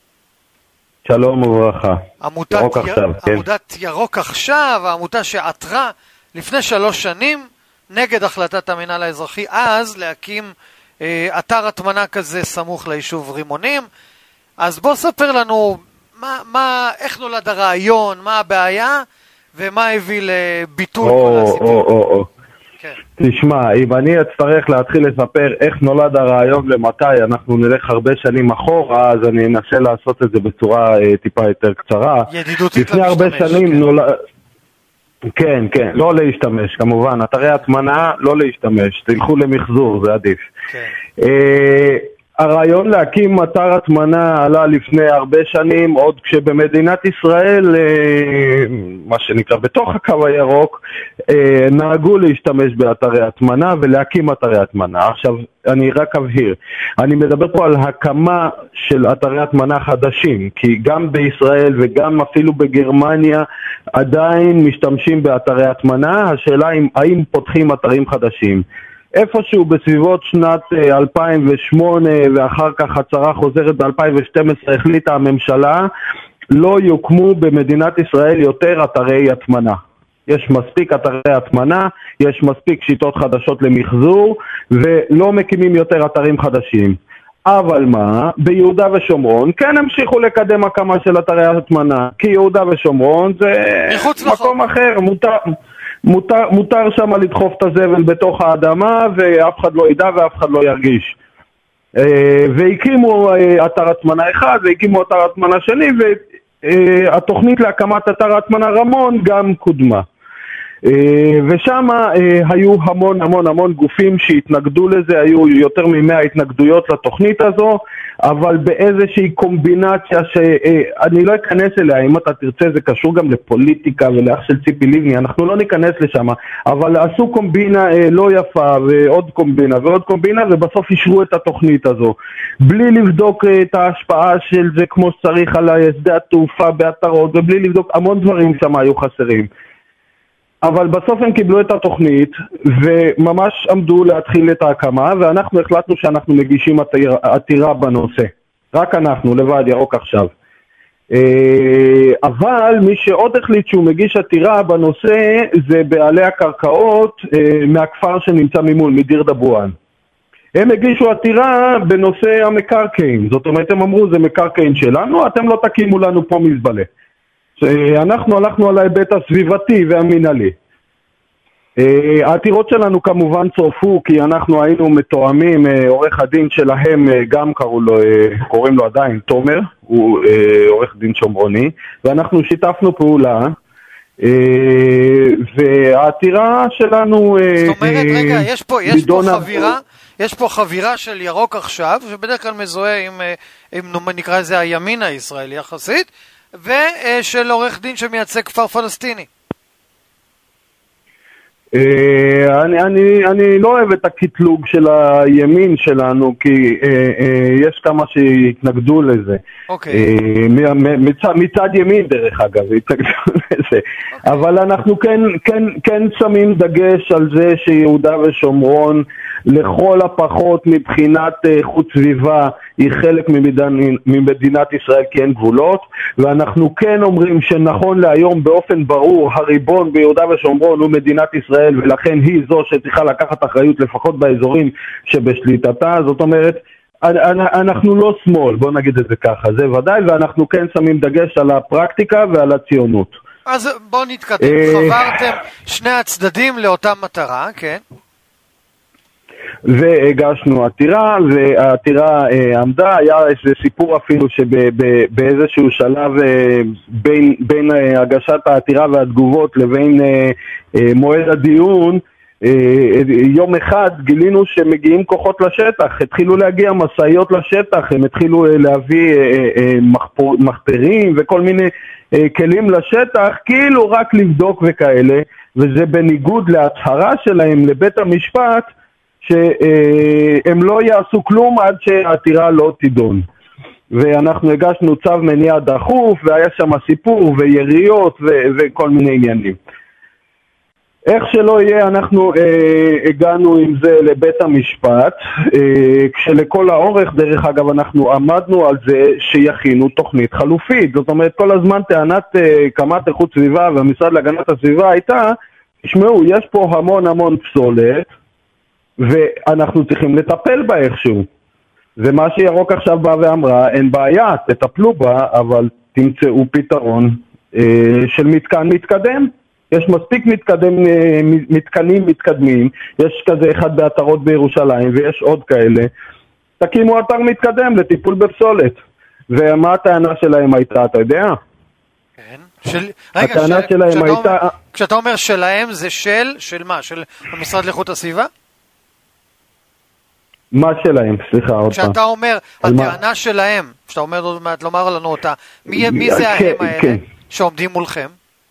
שלום וברכה. עמותת ירוק, י... עכשיו, עמותת כן. ירוק עכשיו, העמותה שעתרה לפני שלוש שנים נגד החלטת המינהל האזרחי אז להקים אה, אתר הטמנה כזה סמוך ליישוב רימונים. אז בוא ספר לנו מה, מה, איך נולד הרעיון, מה הבעיה ומה הביא לביטול או, כל הסיפור. או, או, או. כן. תשמע, אם אני אצטרך להתחיל לספר איך נולד הרעיון ומתי, אנחנו נלך הרבה שנים אחורה, אז אני אנסה לעשות את זה בצורה אה, טיפה יותר קצרה. ידידותית לפני הרבה שנים כן. נולד... כן, כן, לא להשתמש, כמובן. אתרי הטמנה, לא להשתמש. תלכו למחזור, זה עדיף. כן. אה, הרעיון להקים אתר הטמנה עלה לפני הרבה שנים, עוד כשבמדינת ישראל, אה, מה שנקרא בתוך הקו הירוק, אה, נהגו להשתמש באתרי הטמנה ולהקים אתרי הטמנה. עכשיו, אני רק אבהיר. אני מדבר פה על הקמה של אתרי הטמנה חדשים, כי גם בישראל וגם אפילו בגרמניה עדיין משתמשים באתרי הטמנה. השאלה היא האם פותחים אתרים חדשים. איפשהו בסביבות שנת אלפיים ושמונה ואחר כך הצהרה חוזרת ב-אלפיים ושתים עשרה החליטה הממשלה לא יוקמו במדינת ישראל יותר אתרי הטמנה. יש מספיק אתרי הטמנה, יש מספיק שיטות חדשות למחזור ולא מקימים יותר אתרים חדשים. אבל מה? ביהודה ושומרון כן המשיכו לקדם הקמה של אתרי הטמנה, כי יהודה ושומרון זה מקום אחר, מותר... מותר, מותר שם לדחוף את הזבל בתוך האדמה ואף אחד לא ידע ואף אחד לא ירגיש. והקימו אתר הטמנה אחד והקימו אתר הטמנה שני, והתוכנית להקמת אתר הטמנה רמון גם קודמה. ושם היו המון המון המון גופים שהתנגדו לזה, היו יותר ממאה התנגדויות לתוכנית הזו, אבל באיזושהי קומבינציה שאני לא אכנס אליה, אם אתה תרצה זה קשור גם לפוליטיקה ולאח של ציפי לבני, אנחנו לא ניכנס לשם, אבל עשו קומבינה לא יפה ועוד קומבינה ועוד קומבינה ובסוף אישרו את התוכנית הזו, בלי לבדוק את ההשפעה של זה כמו שצריך על שדה התעופה בעטרות, ובלי לבדוק המון דברים שם היו חסרים. אבל בסוף הם קיבלו את התוכנית וממש עמדו להתחיל את ההקמה, ואנחנו החלטנו שאנחנו מגישים עתירה בנושא. רק אנחנו, לבד ירוק עכשיו. אבל מי שעוד החליט שהוא מגיש עתירה בנושא זה בעלי הקרקעות מהכפר שנמצא ממול, מדיר דבואן. הם הגישו עתירה בנושא המקרקעין, זאת אומרת הם אמרו זה מקרקעין שלנו, אתם לא תקימו לנו פה מזבלה. אנחנו הלכנו על ההיבט הסביבתי והמנהלי. העתירות שלנו כמובן צורפו כי אנחנו היינו מתואמים, עורך הדין שלהם גם קראו לו, קוראים לו עדיין תומר, הוא עורך דין שומרוני, ואנחנו שיתפנו פעולה, והעתירה שלנו... זאת אומרת, רגע, יש פה, יש פה חבירה, יש פה חבירה של ירוק עכשיו, שבדרך כלל מזוהה עם, עם נקרא לזה הימין הישראלי יחסית, ושל עורך דין שמייצג כפר פלסטיני. אני, אני, אני לא אוהב את הקטלוג של הימין שלנו, כי יש כמה שהתנגדו לזה. אוקיי. מצד, מצד ימין דרך אגב, התנגדו לזה. אוקיי. אבל אנחנו כן, כן, כן שמים דגש על זה שיהודה ושומרון, לכל הפחות מבחינת חוץ סביבה, היא חלק ממדינת ישראל כי אין גבולות, ואנחנו כן אומרים שנכון להיום באופן ברור הריבון ביהודה ושומרון הוא מדינת ישראל, ולכן היא זו שצריכה לקחת אחריות לפחות באזורים שבשליטתה. זאת אומרת, אנחנו לא שמאל, בוא נגיד את זה ככה, זה ודאי, ואנחנו כן שמים דגש על הפרקטיקה ועל הציונות. אז בוא נתקדם, חברתם שני הצדדים לאותה מטרה, כן? והגשנו עתירה, והעתירה אה, עמדה, היה איזה סיפור אפילו שבאיזשהו שלב אה, בין, בין אה, הגשת העתירה והתגובות לבין אה, אה, מועד הדיון, אה, יום אחד גילינו שמגיעים כוחות לשטח, התחילו להגיע מסעיות לשטח, הם התחילו אה, להביא אה, אה, מחפור, מחפרים וכל מיני אה, כלים לשטח, כאילו רק לבדוק וכאלה, וזה בניגוד להצהרה שלהם לבית המשפט, שהם לא יעשו כלום עד שהעתירה לא תידון. ואנחנו הגשנו צו מניעה דחוף, והיה שם סיפור ויריות ו- וכל מיני עניינים. איך שלא יהיה, אנחנו אה, הגענו עם זה לבית המשפט, אה, כשלכל האורך, דרך אגב, אנחנו עמדנו על זה שיכינו תוכנית חלופית. זאת אומרת, כל הזמן טענת אה, קמ"ט איכות סביבה והמשרד להגנת הסביבה הייתה, תשמעו, יש פה המון המון פסולת, ואנחנו צריכים לטפל בה איכשהו. ומה שירוק עכשיו באה ואמרה, אין בעיה, תטפלו בה, אבל תמצאו פתרון אה, של מתקן מתקדם. יש מספיק מתקדם, אה, מתקנים מתקדמים, יש כזה אחד באתרות בירושלים, ויש עוד כאלה. תקימו אתר מתקדם לטיפול בפסולת. ומה הטענה שלהם הייתה, אתה יודע? כן. של... רגע, הטענה של... שלהם כשאתה הייתה... אומר... כשאתה אומר שלהם, זה של... של מה? של המשרד לאיכות הסביבה? מה שלהם? סליחה, עוד פעם. כשאתה אומר, הטענה שלהם, כשאתה אומר עוד מעט לומר לנו אותה, מי, מי זה כן, ההם האלה כן. שעומדים מולכם?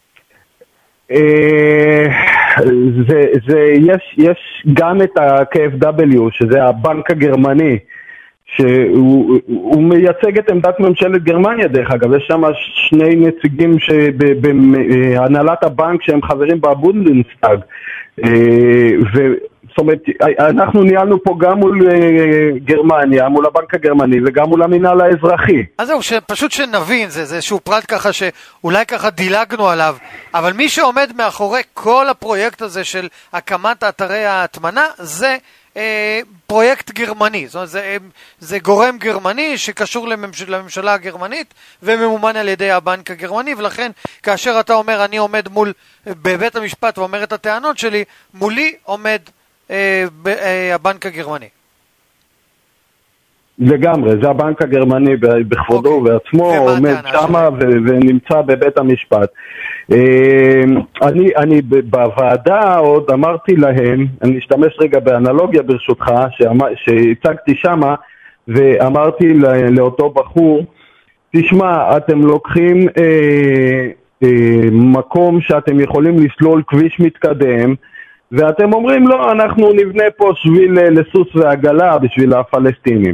זה, זה, יש, יש גם את ה-K F W, שזה הבנק הגרמני, שהוא הוא מייצג את עמדת ממשלת גרמניה דרך אגב, יש שם שני נציגים בהנהלת הבנק שהם חברים בבונדסטאג, ו... זאת אומרת, אנחנו ניהלנו פה גם מול גרמניה, מול הבנק הגרמני וגם מול המינהל האזרחי. אז זהו, פשוט שנבין, זה, זה איזשהו פרט ככה שאולי ככה דילגנו עליו, אבל מי שעומד מאחורי כל הפרויקט הזה של הקמת אתרי ההטמנה, זה אה, פרויקט גרמני. זאת אומרת, זה, זה גורם גרמני שקשור לממשלה, לממשלה הגרמנית וממומן על ידי הבנק הגרמני, ולכן כאשר אתה אומר, אני עומד מול, בבית המשפט ואומר את הטענות שלי, מולי עומד הבנק הגרמני. לגמרי, זה הבנק הגרמני בכבודו okay. ובעצמו עומד שמה ונמצא בבית המשפט. אני, אני בוועדה עוד אמרתי להם, אני אשתמש רגע באנלוגיה ברשותך, שהצגתי שמה, ואמרתי לאותו בחור, תשמע, אתם לוקחים אה, אה, מקום שאתם יכולים לסלול כביש מתקדם, ואתם אומרים לא, אנחנו נבנה פה שביל לסוס ועגלה בשביל הפלסטינים.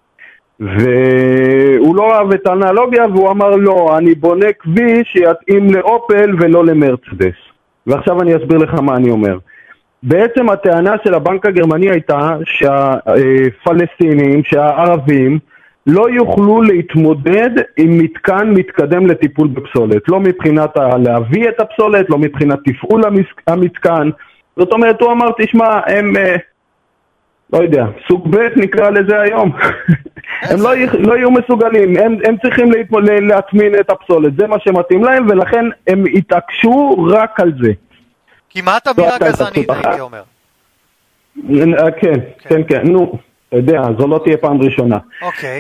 והוא לא אהב את האנלוגיה, והוא אמר לא, אני בונה כביש שיתאים לאופל ולא למרצדס. ועכשיו אני אסביר לך מה אני אומר. בעצם הטענה של הבנק הגרמני הייתה שהפלסטינים, שהערבים, לא יוכלו להתמודד עם מתקן מתקדם לטיפול בפסולת. לא מבחינת להביא את הפסולת, לא מבחינת תפעול המתקן. זאת אומרת, הוא אמר, תשמע, הם, לא יודע, סוג ב' נקרא לזה היום. הם לא, לא יהיו מסוגלים, הם, הם צריכים להטמין את הפסולת. זה מה שמתאים להם, ולכן הם התעקשו רק על זה. כמעט אמירה גזענית, הייתי אומר. כן, כן, כן, נו, אתה יודע, זו לא תהיה פעם ראשונה. אוקיי.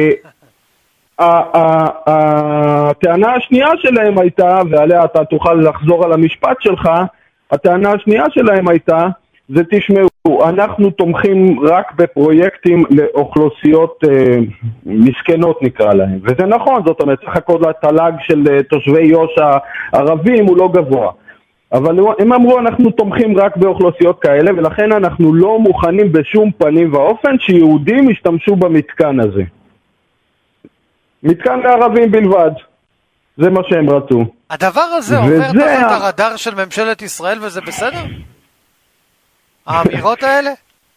הטענה השנייה שלהם הייתה, ועליה אתה תוכל לחזור על המשפט שלך, הטענה השנייה שלהם הייתה, זה תשמעו, אנחנו תומכים רק בפרויקטים לאוכלוסיות מסכנות נקרא להם, וזה נכון, זאת אומרת, סך הכל התל"ג של תושבי יו"ש הערבים הוא לא גבוה. אבל הם אמרו אנחנו תומכים רק באוכלוסיות כאלה, ולכן אנחנו לא מוכנים בשום פנים ואופן שיהודים ישתמשו במתקן הזה. מתקן לערבים בלבד. זה מה שהם רצו. הדבר הזה עובר תחת הרדאר של ממשלת ישראל וזה בסדר? האמירות האלה?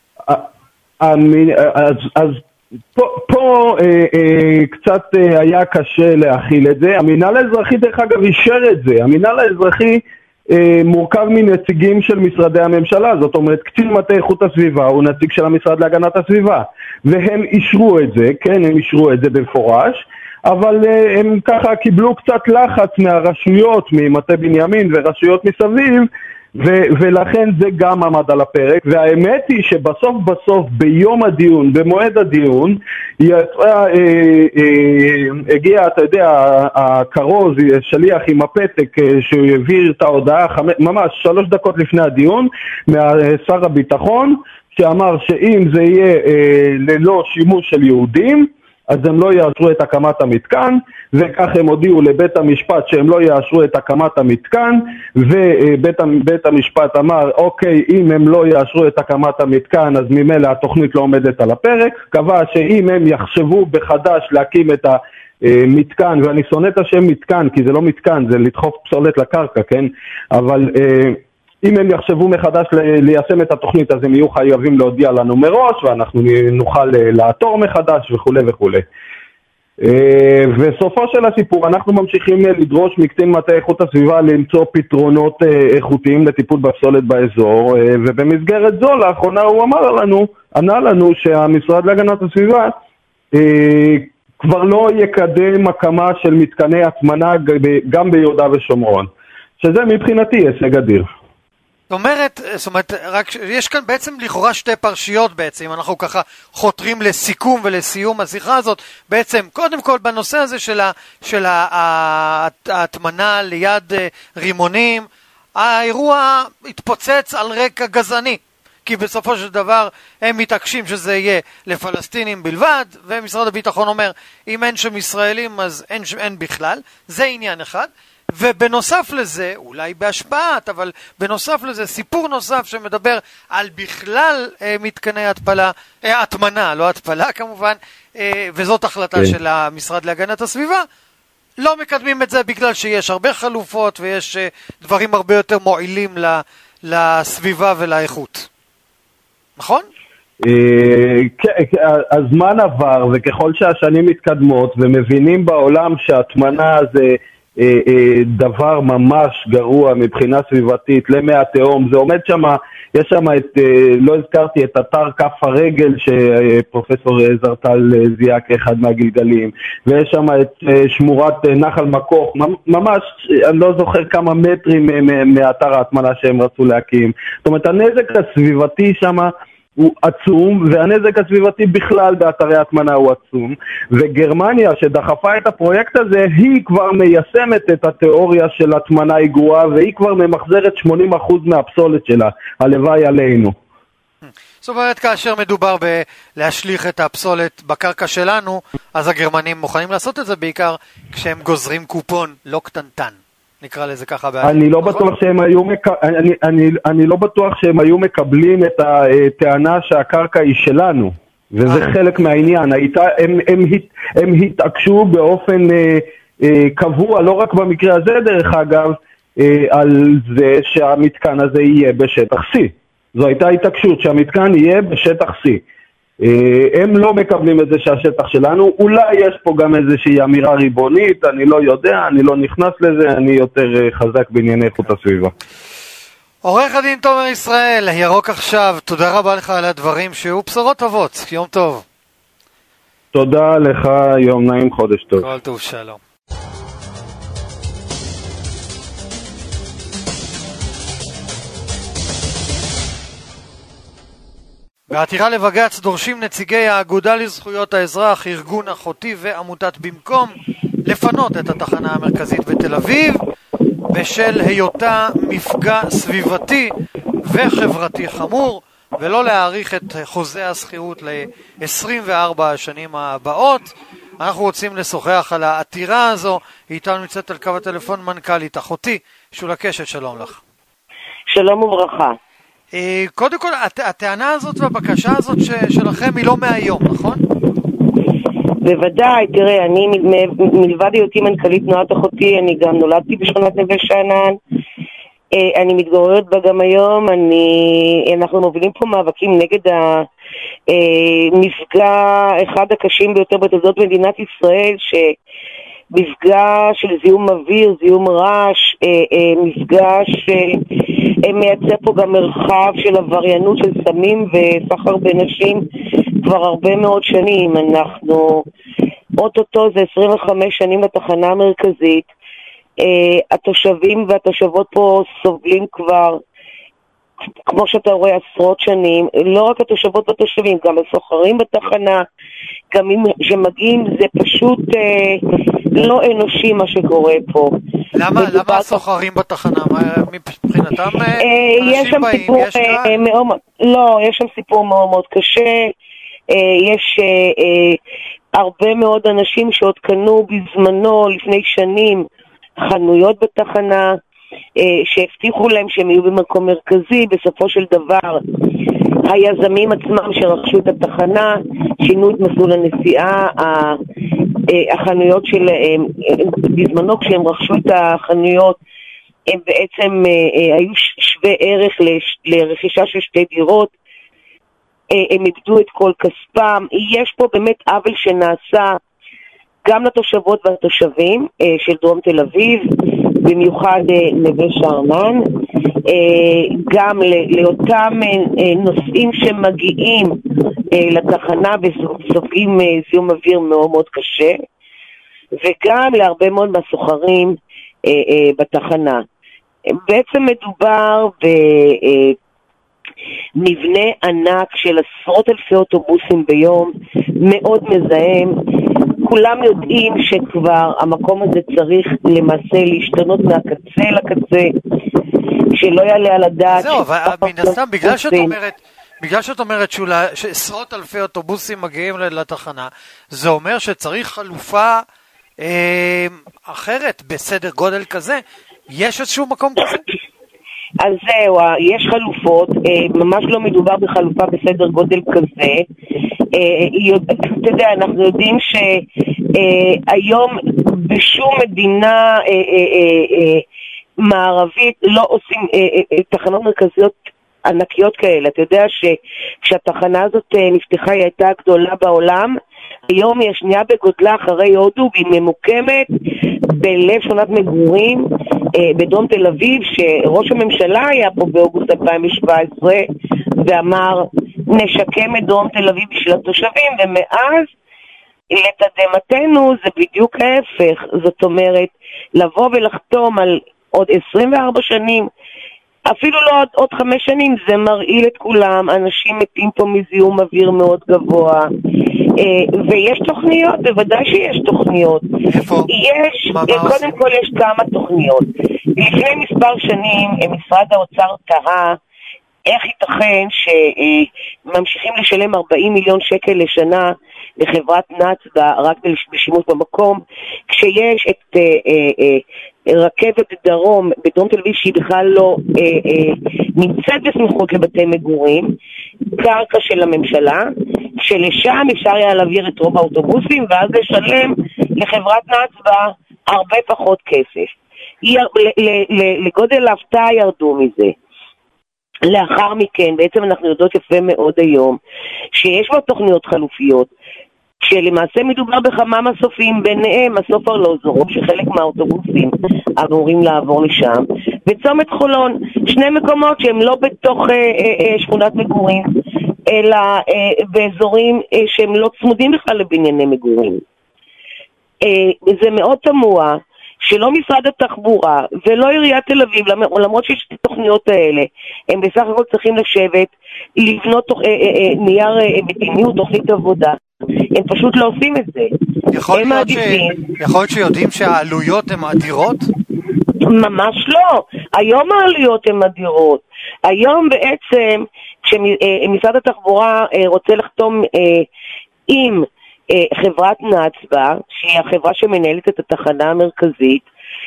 אז פה קצת היה קשה להכיל את זה. המינהל האזרחי דרך אגב אישר את זה. המינהל האזרחי מורכב מנציגים של משרדי הממשלה, זאת אומרת קצין מטה איכות הסביבה הוא נציג של המשרד להגנת הסביבה, והם אישרו את זה, כן, הם אישרו את זה במפורש, אבל הם ככה קיבלו קצת לחץ מהרשויות, ממטה בנימין ורשויות מסביב, ו- ולכן זה גם עמד על הפרק, והאמת היא שבסוף בסוף ביום הדיון, במועד הדיון, יצא, אה, אה, הגיע, אתה יודע, הקרוז, שליח עם הפתק אה, שהוא העביר את ההודעה חמ... ממש שלוש דקות לפני הדיון, מהשר הביטחון, שאמר שאם זה יהיה אה, ללא שימוש של יהודים, אז הם לא יאשרו את הקמת המתקן, וכך הם הודיעו לבית המשפט שהם לא יאשרו את הקמת המתקן, ובית בית המשפט אמר, אוקיי, אם הם לא יאשרו את הקמת המתקן, אז ממילא התוכנית לא עומדת על הפרק, קבע שאם הם יחשבו בחדש להקים את המתקן, ואני שונא את השם מתקן, כי זה לא מתקן, זה לדחוף פסולת לקרקע, כן? אבל אם הם יחשבו מחדש ליישם את התוכנית, אז הם יהיו חייבים להודיע לנו מראש, ואנחנו נוכל לעתור מחדש וכו' וכו'. וסופו של הסיפור, אנחנו ממשיכים לדרוש מקצין מטה איכות הסביבה למצוא פתרונות איכותיים לטיפול בפסולת באזור, ובמסגרת זו, לאחרונה הוא אמר לנו, ענה לנו שהמשרד להגנת הסביבה כבר לא יקדם הקמה של מתקני הטמנה גם ביהודה ושומרון, שזה מבחינתי הישג אדיר. זאת אומרת, זאת אומרת, רק, יש כאן בעצם לכאורה שתי פרשיות בעצם, אם אנחנו ככה חותרים לסיכום ולסיום השיחה הזאת, בעצם, קודם כל בנושא הזה של, ה, של ההטמנה ליד רימונים, האירוע התפוצץ על רקע גזעני, כי בסופו של דבר הם מתעקשים שזה יהיה לפלסטינים בלבד, ומשרד הביטחון אומר, אם אין שם ישראלים אז אין, אין בכלל, זה עניין אחד. ובנוסף לזה, אולי בהשפעת, אבל בנוסף לזה, סיפור נוסף שמדבר על בכלל אה, מתקני התפלה, אה, התמנה, לא התפלה כמובן, אה, וזאת החלטה כן. של המשרד להגנת הסביבה. לא מקדמים את זה בגלל שיש הרבה חלופות ויש אה, דברים הרבה יותר מועילים לסביבה ולאיכות. נכון? הזמן עבר, וככל שהשנים מתקדמות ומבינים בעולם שהתמנה זה דבר ממש גרוע מבחינה סביבתית למי התהום, זה עומד שם, יש שם את, לא הזכרתי את אתר כף הרגל שפרופסור זרטל זיהה כאחד מהגלגלים, ויש שם את שמורת נחל מקוך, ממש אני לא זוכר כמה מטרים מאתר ההטמנה שהם רצו להקים. זאת אומרת הנזק הסביבתי שם הוא עצום, והנזק הסביבתי בכלל באתרי הטמנה הוא עצום, וגרמניה שדחפה את הפרויקט הזה, היא כבר מיישמת את התיאוריה של הטמנה היא גרועה, והיא כבר ממחזרת שמונים אחוז מהפסולת שלה, הלוואי עלינו. זאת אומרת, כאשר מדובר בלהשליך את הפסולת בקרקע שלנו, אז הגרמנים מוכנים לעשות את זה בעיקר כשהם גוזרים קופון לא קטנטן. נקרא לזה ככה בעד. אני לא בטוח שהם היו מק... אני, אני, אני לא בטוח שהם היו מקבלים את הטענה שהקרקע היא שלנו, וזה חלק מהעניין. הייתה, הם, הם, הם התעקשו באופן אה, אה, קבוע, לא רק במקרה הזה דרך אגב, אה, על זה שהמתקן הזה יהיה בשטח C. זו הייתה התעקשות שהמתקן יהיה בשטח C. הם לא מקבלים את זה שהשטח שלנו, אולי יש פה גם איזושהי אמירה ריבונית, אני לא יודע, אני לא נכנס לזה, אני יותר חזק בענייני איכות הסביבה. עורך הדין תומר ישראל, ירוק עכשיו, תודה רבה לך על הדברים שהוא בשורות טובות, יום טוב. תודה לך, יום נעים, חודש טוב. כל טוב, שלום. בעתירה לבג"ץ דורשים נציגי האגודה לזכויות האזרח, ארגון אחותי ועמותת במקום לפנות את התחנה המרכזית בתל אביב בשל היותה מפגע סביבתי וחברתי חמור, ולא להאריך את חוזה השכירות ל-עשרים וארבע השנים הבאות. אנחנו רוצים לשוחח על העתירה הזו. איתנו נמצאת על קו הטלפון מנכ"לית אחותי שולה קשת, שלום לך. שלום וברכה. קודם כל, הטענה הזאת והבקשה הזאת שלכם היא לא מהיום, נכון? בוודאי, תראה, אני מלבד היותי מנכ"לית תנועת אחותי, אני גם נולדתי בשכונת נווה שאנן, אני מתגוררת בה גם היום, אני, אנחנו מובילים פה מאבקים נגד המפגע אחד הקשים ביותר בתולדות מדינת ישראל, שמפגע של זיהום אוויר, זיהום רעש, מפגע שמייצר פה גם מרחב של עבריינות של סמים וסחר בנשים כבר הרבה מאוד שנים. אנחנו אוטוטו זה עשרים וחמש שנים לתחנה המרכזית. Uh, התושבים והתושבות פה סובלים כבר, כמו שאתה רואה, עשרות שנים. לא רק התושבות והתושבים, גם הסוחרים בתחנה, גם אם שמגיעים, זה פשוט uh, לא אנושי מה שקורה פה. למה, למה הסוחרים בתחנה? מבחינתם uh, אנשים באים, סיפור, יש כאן? uh, מאוד, לא, יש שם סיפור מאוד מאוד קשה. Uh, יש uh, uh, הרבה מאוד אנשים שעוד קנו בזמנו, לפני שנים, חנויות בתחנה, שהבטיחו להם שהם יהיו במקום מרכזי. בסופו של דבר היזמים עצמם שרכשו את התחנה שינו את מסלול הנסיעה. החנויות שלהם בזמנו כשהם רכשו את החנויות הם בעצם היו שווה ערך לרכישה של שתי דירות. הם איבדו את כל כספם. יש פה באמת עוול שנעשה גם לתושבות והתושבים אה, של דרום תל אביב, במיוחד אה, נווה שאנן, אה, גם ל- לאותם אה, נושאים שמגיעים אה, לתחנה וסופגים אה, זיהום אוויר מאוד מאוד קשה, וגם להרבה מאוד מהסוחרים אה, אה, בתחנה. בעצם מדובר במבנה אה, ענק של עשרות אלפי אוטובוסים ביום, מאוד מזהם. כולם יודעים שכבר המקום הזה צריך למעשה להשתנות מהקצה לקצה, שלא יעלה על הדעת. זהו, אבל מן הסתם, בגלל שאת אומרת, בגלל שאת אומרת שעשרות אלפי אוטובוסים מגיעים לתחנה, זה אומר שצריך חלופה אה, אחרת בסדר גודל כזה. יש איזשהו מקום כזה? אז זהו, יש חלופות, ממש לא מדובר בחלופה בסדר גודל כזה. אתה יודע, אנחנו יודעים שהיום בשום מדינה מערבית לא עושים תחנות מרכזיות ענקיות כאלה. אתה יודע שכשהתחנה הזאת נפתחה היא הייתה הגדולה בעולם, היום היא השנייה בגודלה אחרי הודו, והיא ממוקמת בלב שכונת מגורים אה, בדרום תל אביב, שראש הממשלה היה פה באוגוסט אלפיים שבע עשרה ואמר נשקם את דרום תל אביב בשביל התושבים, ומאז לתדהמתנו זה בדיוק ההפך. זאת אומרת, לבוא ולחתום על עוד עשרים וארבע שנים אפילו לא עוד, עוד חמש שנים, זה מרעיל את כולם, אנשים מתים פה מזיהום אוויר מאוד גבוה, אה, ויש תוכניות, בוודאי שיש תוכניות. איפה? יש, מה, אה, מה קודם כל יש כמה תוכניות. לפני מספר שנים, משרד האוצר תהה, איך ייתכן שממשיכים לשלם ארבעים מיליון שקל לשנה לחברת נצבא רק בשימוש במקום, כשיש את אה, אה, אה, רכבת דרום בדרום תל אביב שהיא בכלל לא אה, אה, נמצאת בסמיכות לבתי מגורים, קרקע של הממשלה, שלשם אפשר היה להעביר את רוב האוטובוסים ואז לשלם לחברת נצבא הרבה פחות כסף. לגודל ההפתעה ירדו מזה. לאחר מכן, בעצם אנחנו יודעות יפה מאוד היום, שיש בו תוכניות חלופיות, שלמעשה מדובר בכמה מסופים, ביניהם מסוף ארלוזורוב, שחלק מהאוטובוסים אמורים לעבור לשם, וצומת חולון, שני מקומות שהם לא בתוך אה, אה, שכונת מגורים, אלא אה, באזורים אה, שהם לא צמודים בכלל לבנייני מגורים. אה, זה מאוד תמוה, שלא משרד התחבורה ולא עיריית תל אביב, למרות שיש את התוכניות האלה, הם בסך הכל צריכים לשבת, לבנות תוך, אה, אה, נייר אה, מדיניות, תוכנית עבודה. הם פשוט לא עושים את זה. יכול להיות, ש... יכול להיות שיודעים שהעלויות הן אדירות? ממש לא. היום העלויות הן אדירות. היום בעצם, כשמשרד התחבורה רוצה לחתום עם חברת נצבא, שהיא החברה שמנהלת את התחנה המרכזית,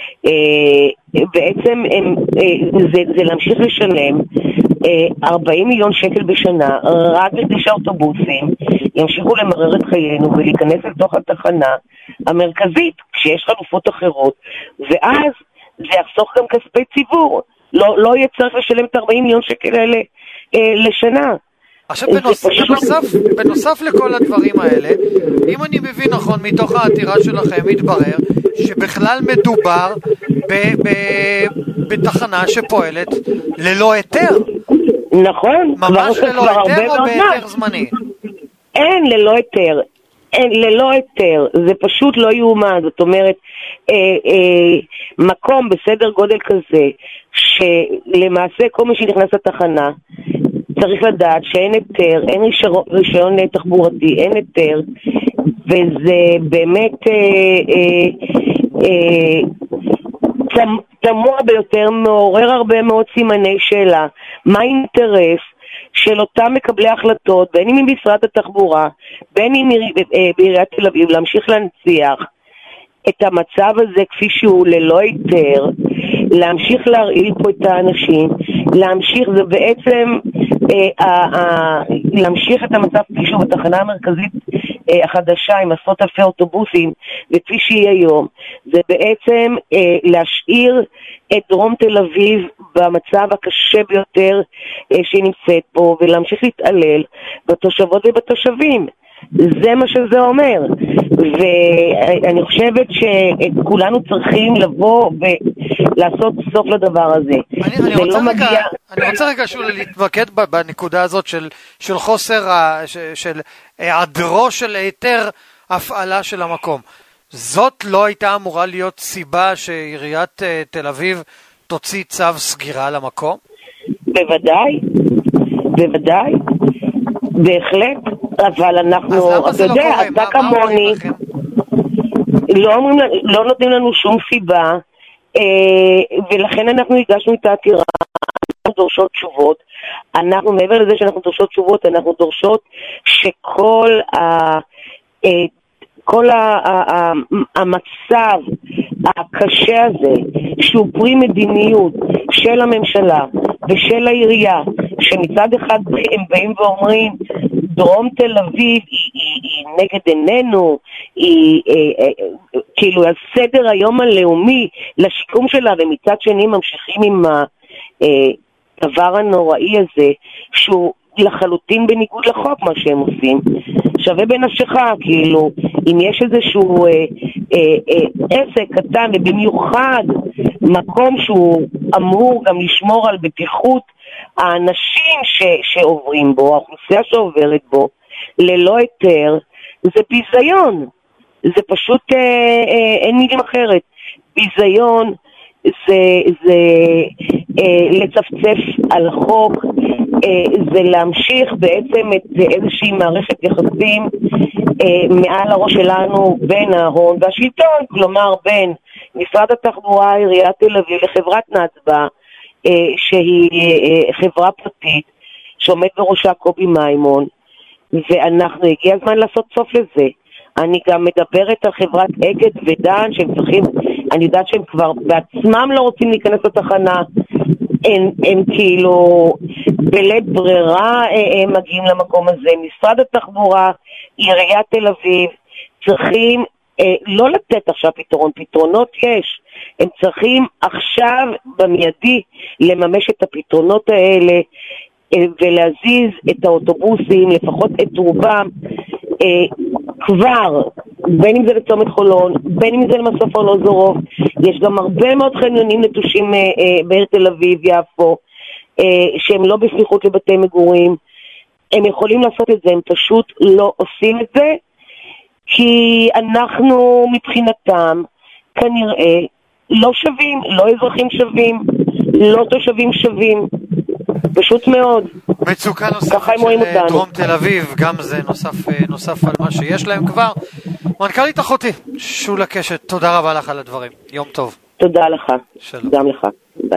בעצם הם, זה, זה להמשיך לשלם ארבעים מיליון שקל בשנה רק כדי שהאוטובוסים ימשיכו למרר את חיינו ולהיכנס לתוך התחנה המרכזית כשיש חלופות אחרות, ואז זה יחסוך גם כספי ציבור, לא, לא יהיה צריך לשלם את ארבעים מיליון שקל האלה לשנה. עכשיו בנוס, בנוסף, בנוסף לכל הדברים האלה, אם אני מבין נכון מתוך העתירה שלכם מתברר שבכלל מדובר ב, ב, בתחנה שפועלת ללא היתר. נכון. ממש ללא היתר או בהיתר זמני? אין ללא היתר. אין, ללא היתר. זה פשוט לא יאומן. זאת אומרת, אה, אה, מקום בסדר גודל כזה, שלמעשה כל מי שנכנס לתחנה, צריך לדעת שאין היתר, אין רישיון, רישיון תחבורתי, אין היתר, וזה באמת אה, אה, אה, תמוה ביותר, מעורר הרבה מאוד סימני שאלה. מה האינטרס של אותם מקבלי החלטות, בין אם במשרד התחבורה, בין אם בעיריית תל אביב, להמשיך להנציח את המצב הזה כפי שהוא ללא היתר, להמשיך להרעיל פה את האנשים, להמשיך, זה בעצם אה, אה, אה, להמשיך את המצב כפי שהוא בתחנה המרכזית אה, החדשה עם עשרות אלפי אוטובוסים, וכפי שהיא היום, זה בעצם אה, להשאיר את דרום תל אביב במצב הקשה ביותר אה, שהיא נמצאת פה, ולהמשיך להתעלל בתושבות ובתושבים. זה מה שזה אומר, ואני חושבת שכולנו צריכים לבוא ולעשות סוף לדבר הזה. אני, אני, רוצה, לא רגע, מגיע... אני רוצה רגע שוב להתמקד בנקודה הזאת של, של חוסר, של היעדרו של היתר הפעלה של המקום. זאת לא הייתה אמורה להיות סיבה שעיריית תל אביב תוציא צו סגירה למקום? בוודאי, בוודאי, בהחלט. אבל אנחנו, אתה יודע, אתה כמוני, לא, אומרים, לא נותנים לנו שום סיבה, אה, ולכן אנחנו הגשנו את העתירה, אנחנו דורשות תשובות, אנחנו מעבר לזה שאנחנו דורשות תשובות, אנחנו דורשות שכל ה, אה, כל ה, ה, ה, המצב הקשה הזה, שהוא פרי מדיניות של הממשלה ושל העירייה, שמצד אחד הם באים ואומרים, דרום תל אביב היא, היא, היא נגד עינינו, היא אה, אה, כאילו הסדר היום הלאומי לשיקום שלה, ומצד שני ממשיכים עם הדבר הנוראי הזה, שהוא לחלוטין בניגוד לחוק מה שהם עושים. שווה בנפשך, כאילו, אם יש איזשהו אה, אה, אה, עסק קטן, ובמיוחד מקום שהוא אמור גם לשמור על בטיחות האנשים ש, שעוברים בו, האוכלוסייה שעוברת בו, ללא היתר, זה ביזיון. זה פשוט, אה, אה, אין מילים אחרת. ביזיון זה, זה אה, לצפצף על החוק, אה, זה להמשיך בעצם את איזושהי מערכת יחסים אה, מעל הראש שלנו בין ההון והשלטון, כלומר בין משרד התחבורה, עיריית תל אביב לחברת נצבא, אה, שהיא אה, חברה פרטית שעומד בראשה קובי מימון, ואנחנו הגיע הזמן לעשות סוף לזה. אני גם מדברת על חברת אגד ודן שהם צריכים, אני יודעת שהם כבר בעצמם לא רוצים להיכנס לתחנה, הם, הם כאילו בלית ברירה הם מגיעים למקום הזה. משרד התחבורה, עיריית תל אביב צריכים אה, לא לתת עכשיו פתרון, פתרונות יש, הם צריכים עכשיו במיידי לממש את הפתרונות האלה אה, ולהזיז את האוטובוסים, לפחות את רובם אה, כבר, בין אם זה לצומת חולון, בין אם זה למסוף ארלוזורוב. יש גם הרבה מאוד חניונים נטושים אה, אה, בעיר תל אביב, יפו, אה, שהם לא בסמיכות לבתי מגורים. הם יכולים לעשות את זה, הם פשוט לא עושים את זה, כי אנחנו מבחינתם כנראה לא שווים, לא אזרחים שווים, לא תושבים שווים, פשוט מאוד. מצוקה נוספת של דרום תל אביב, גם זה נוסף, נוסף על מה שיש להם כבר. מנכ"לית אחותי, שולה קשת, תודה רבה לך על הדברים. יום טוב. תודה לך. שלום. גם לך. ביי.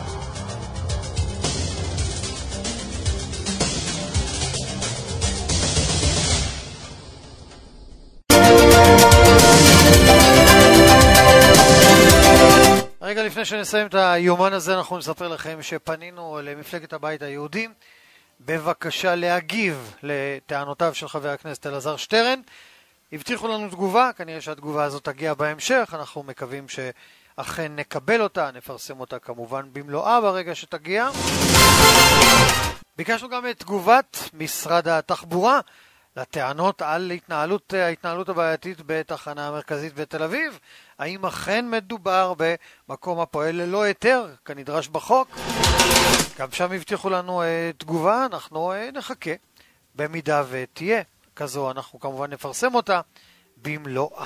רגע לפני שנסיים את היומן הזה, אנחנו נספר לכם שפנינו למפלגת הבית היהודי בבקשה להגיב לטענותיו של חבר הכנסת אלעזר שטרן. הבטיחו לנו תגובה, כנראה שהתגובה הזאת תגיע בהמשך, אנחנו מקווים שאכן נקבל אותה, נפרסם אותה כמובן במלואה ברגע שתגיע. ביקשנו גם את תגובת משרד התחבורה לטענות על התנהלות, ההתנהלות הבעייתית בתחנה המרכזית בתל אביב. האם אכן מדובר במקום הפועל ללא היתר כנדרש בחוק? גם שם הבטיחו לנו uh, תגובה, אנחנו uh, נחכה. במידה ותהיה כזו, אנחנו כמובן נפרסם אותה במלואה.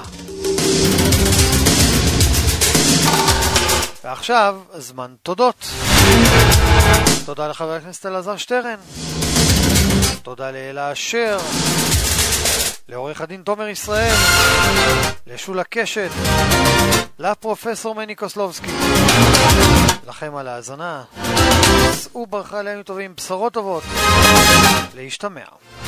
ועכשיו, זמן תודות. תודה לחבר הכנסת אלעזר שטרן. תודה לאלה אשר. לעורך הדין תומר ישראל, לשולה קשת, לפרופסור מני קוסלובסקי, לכם על ההאזנה. שאו ברכה לימים טובים, בשורות טובות, להשתמע.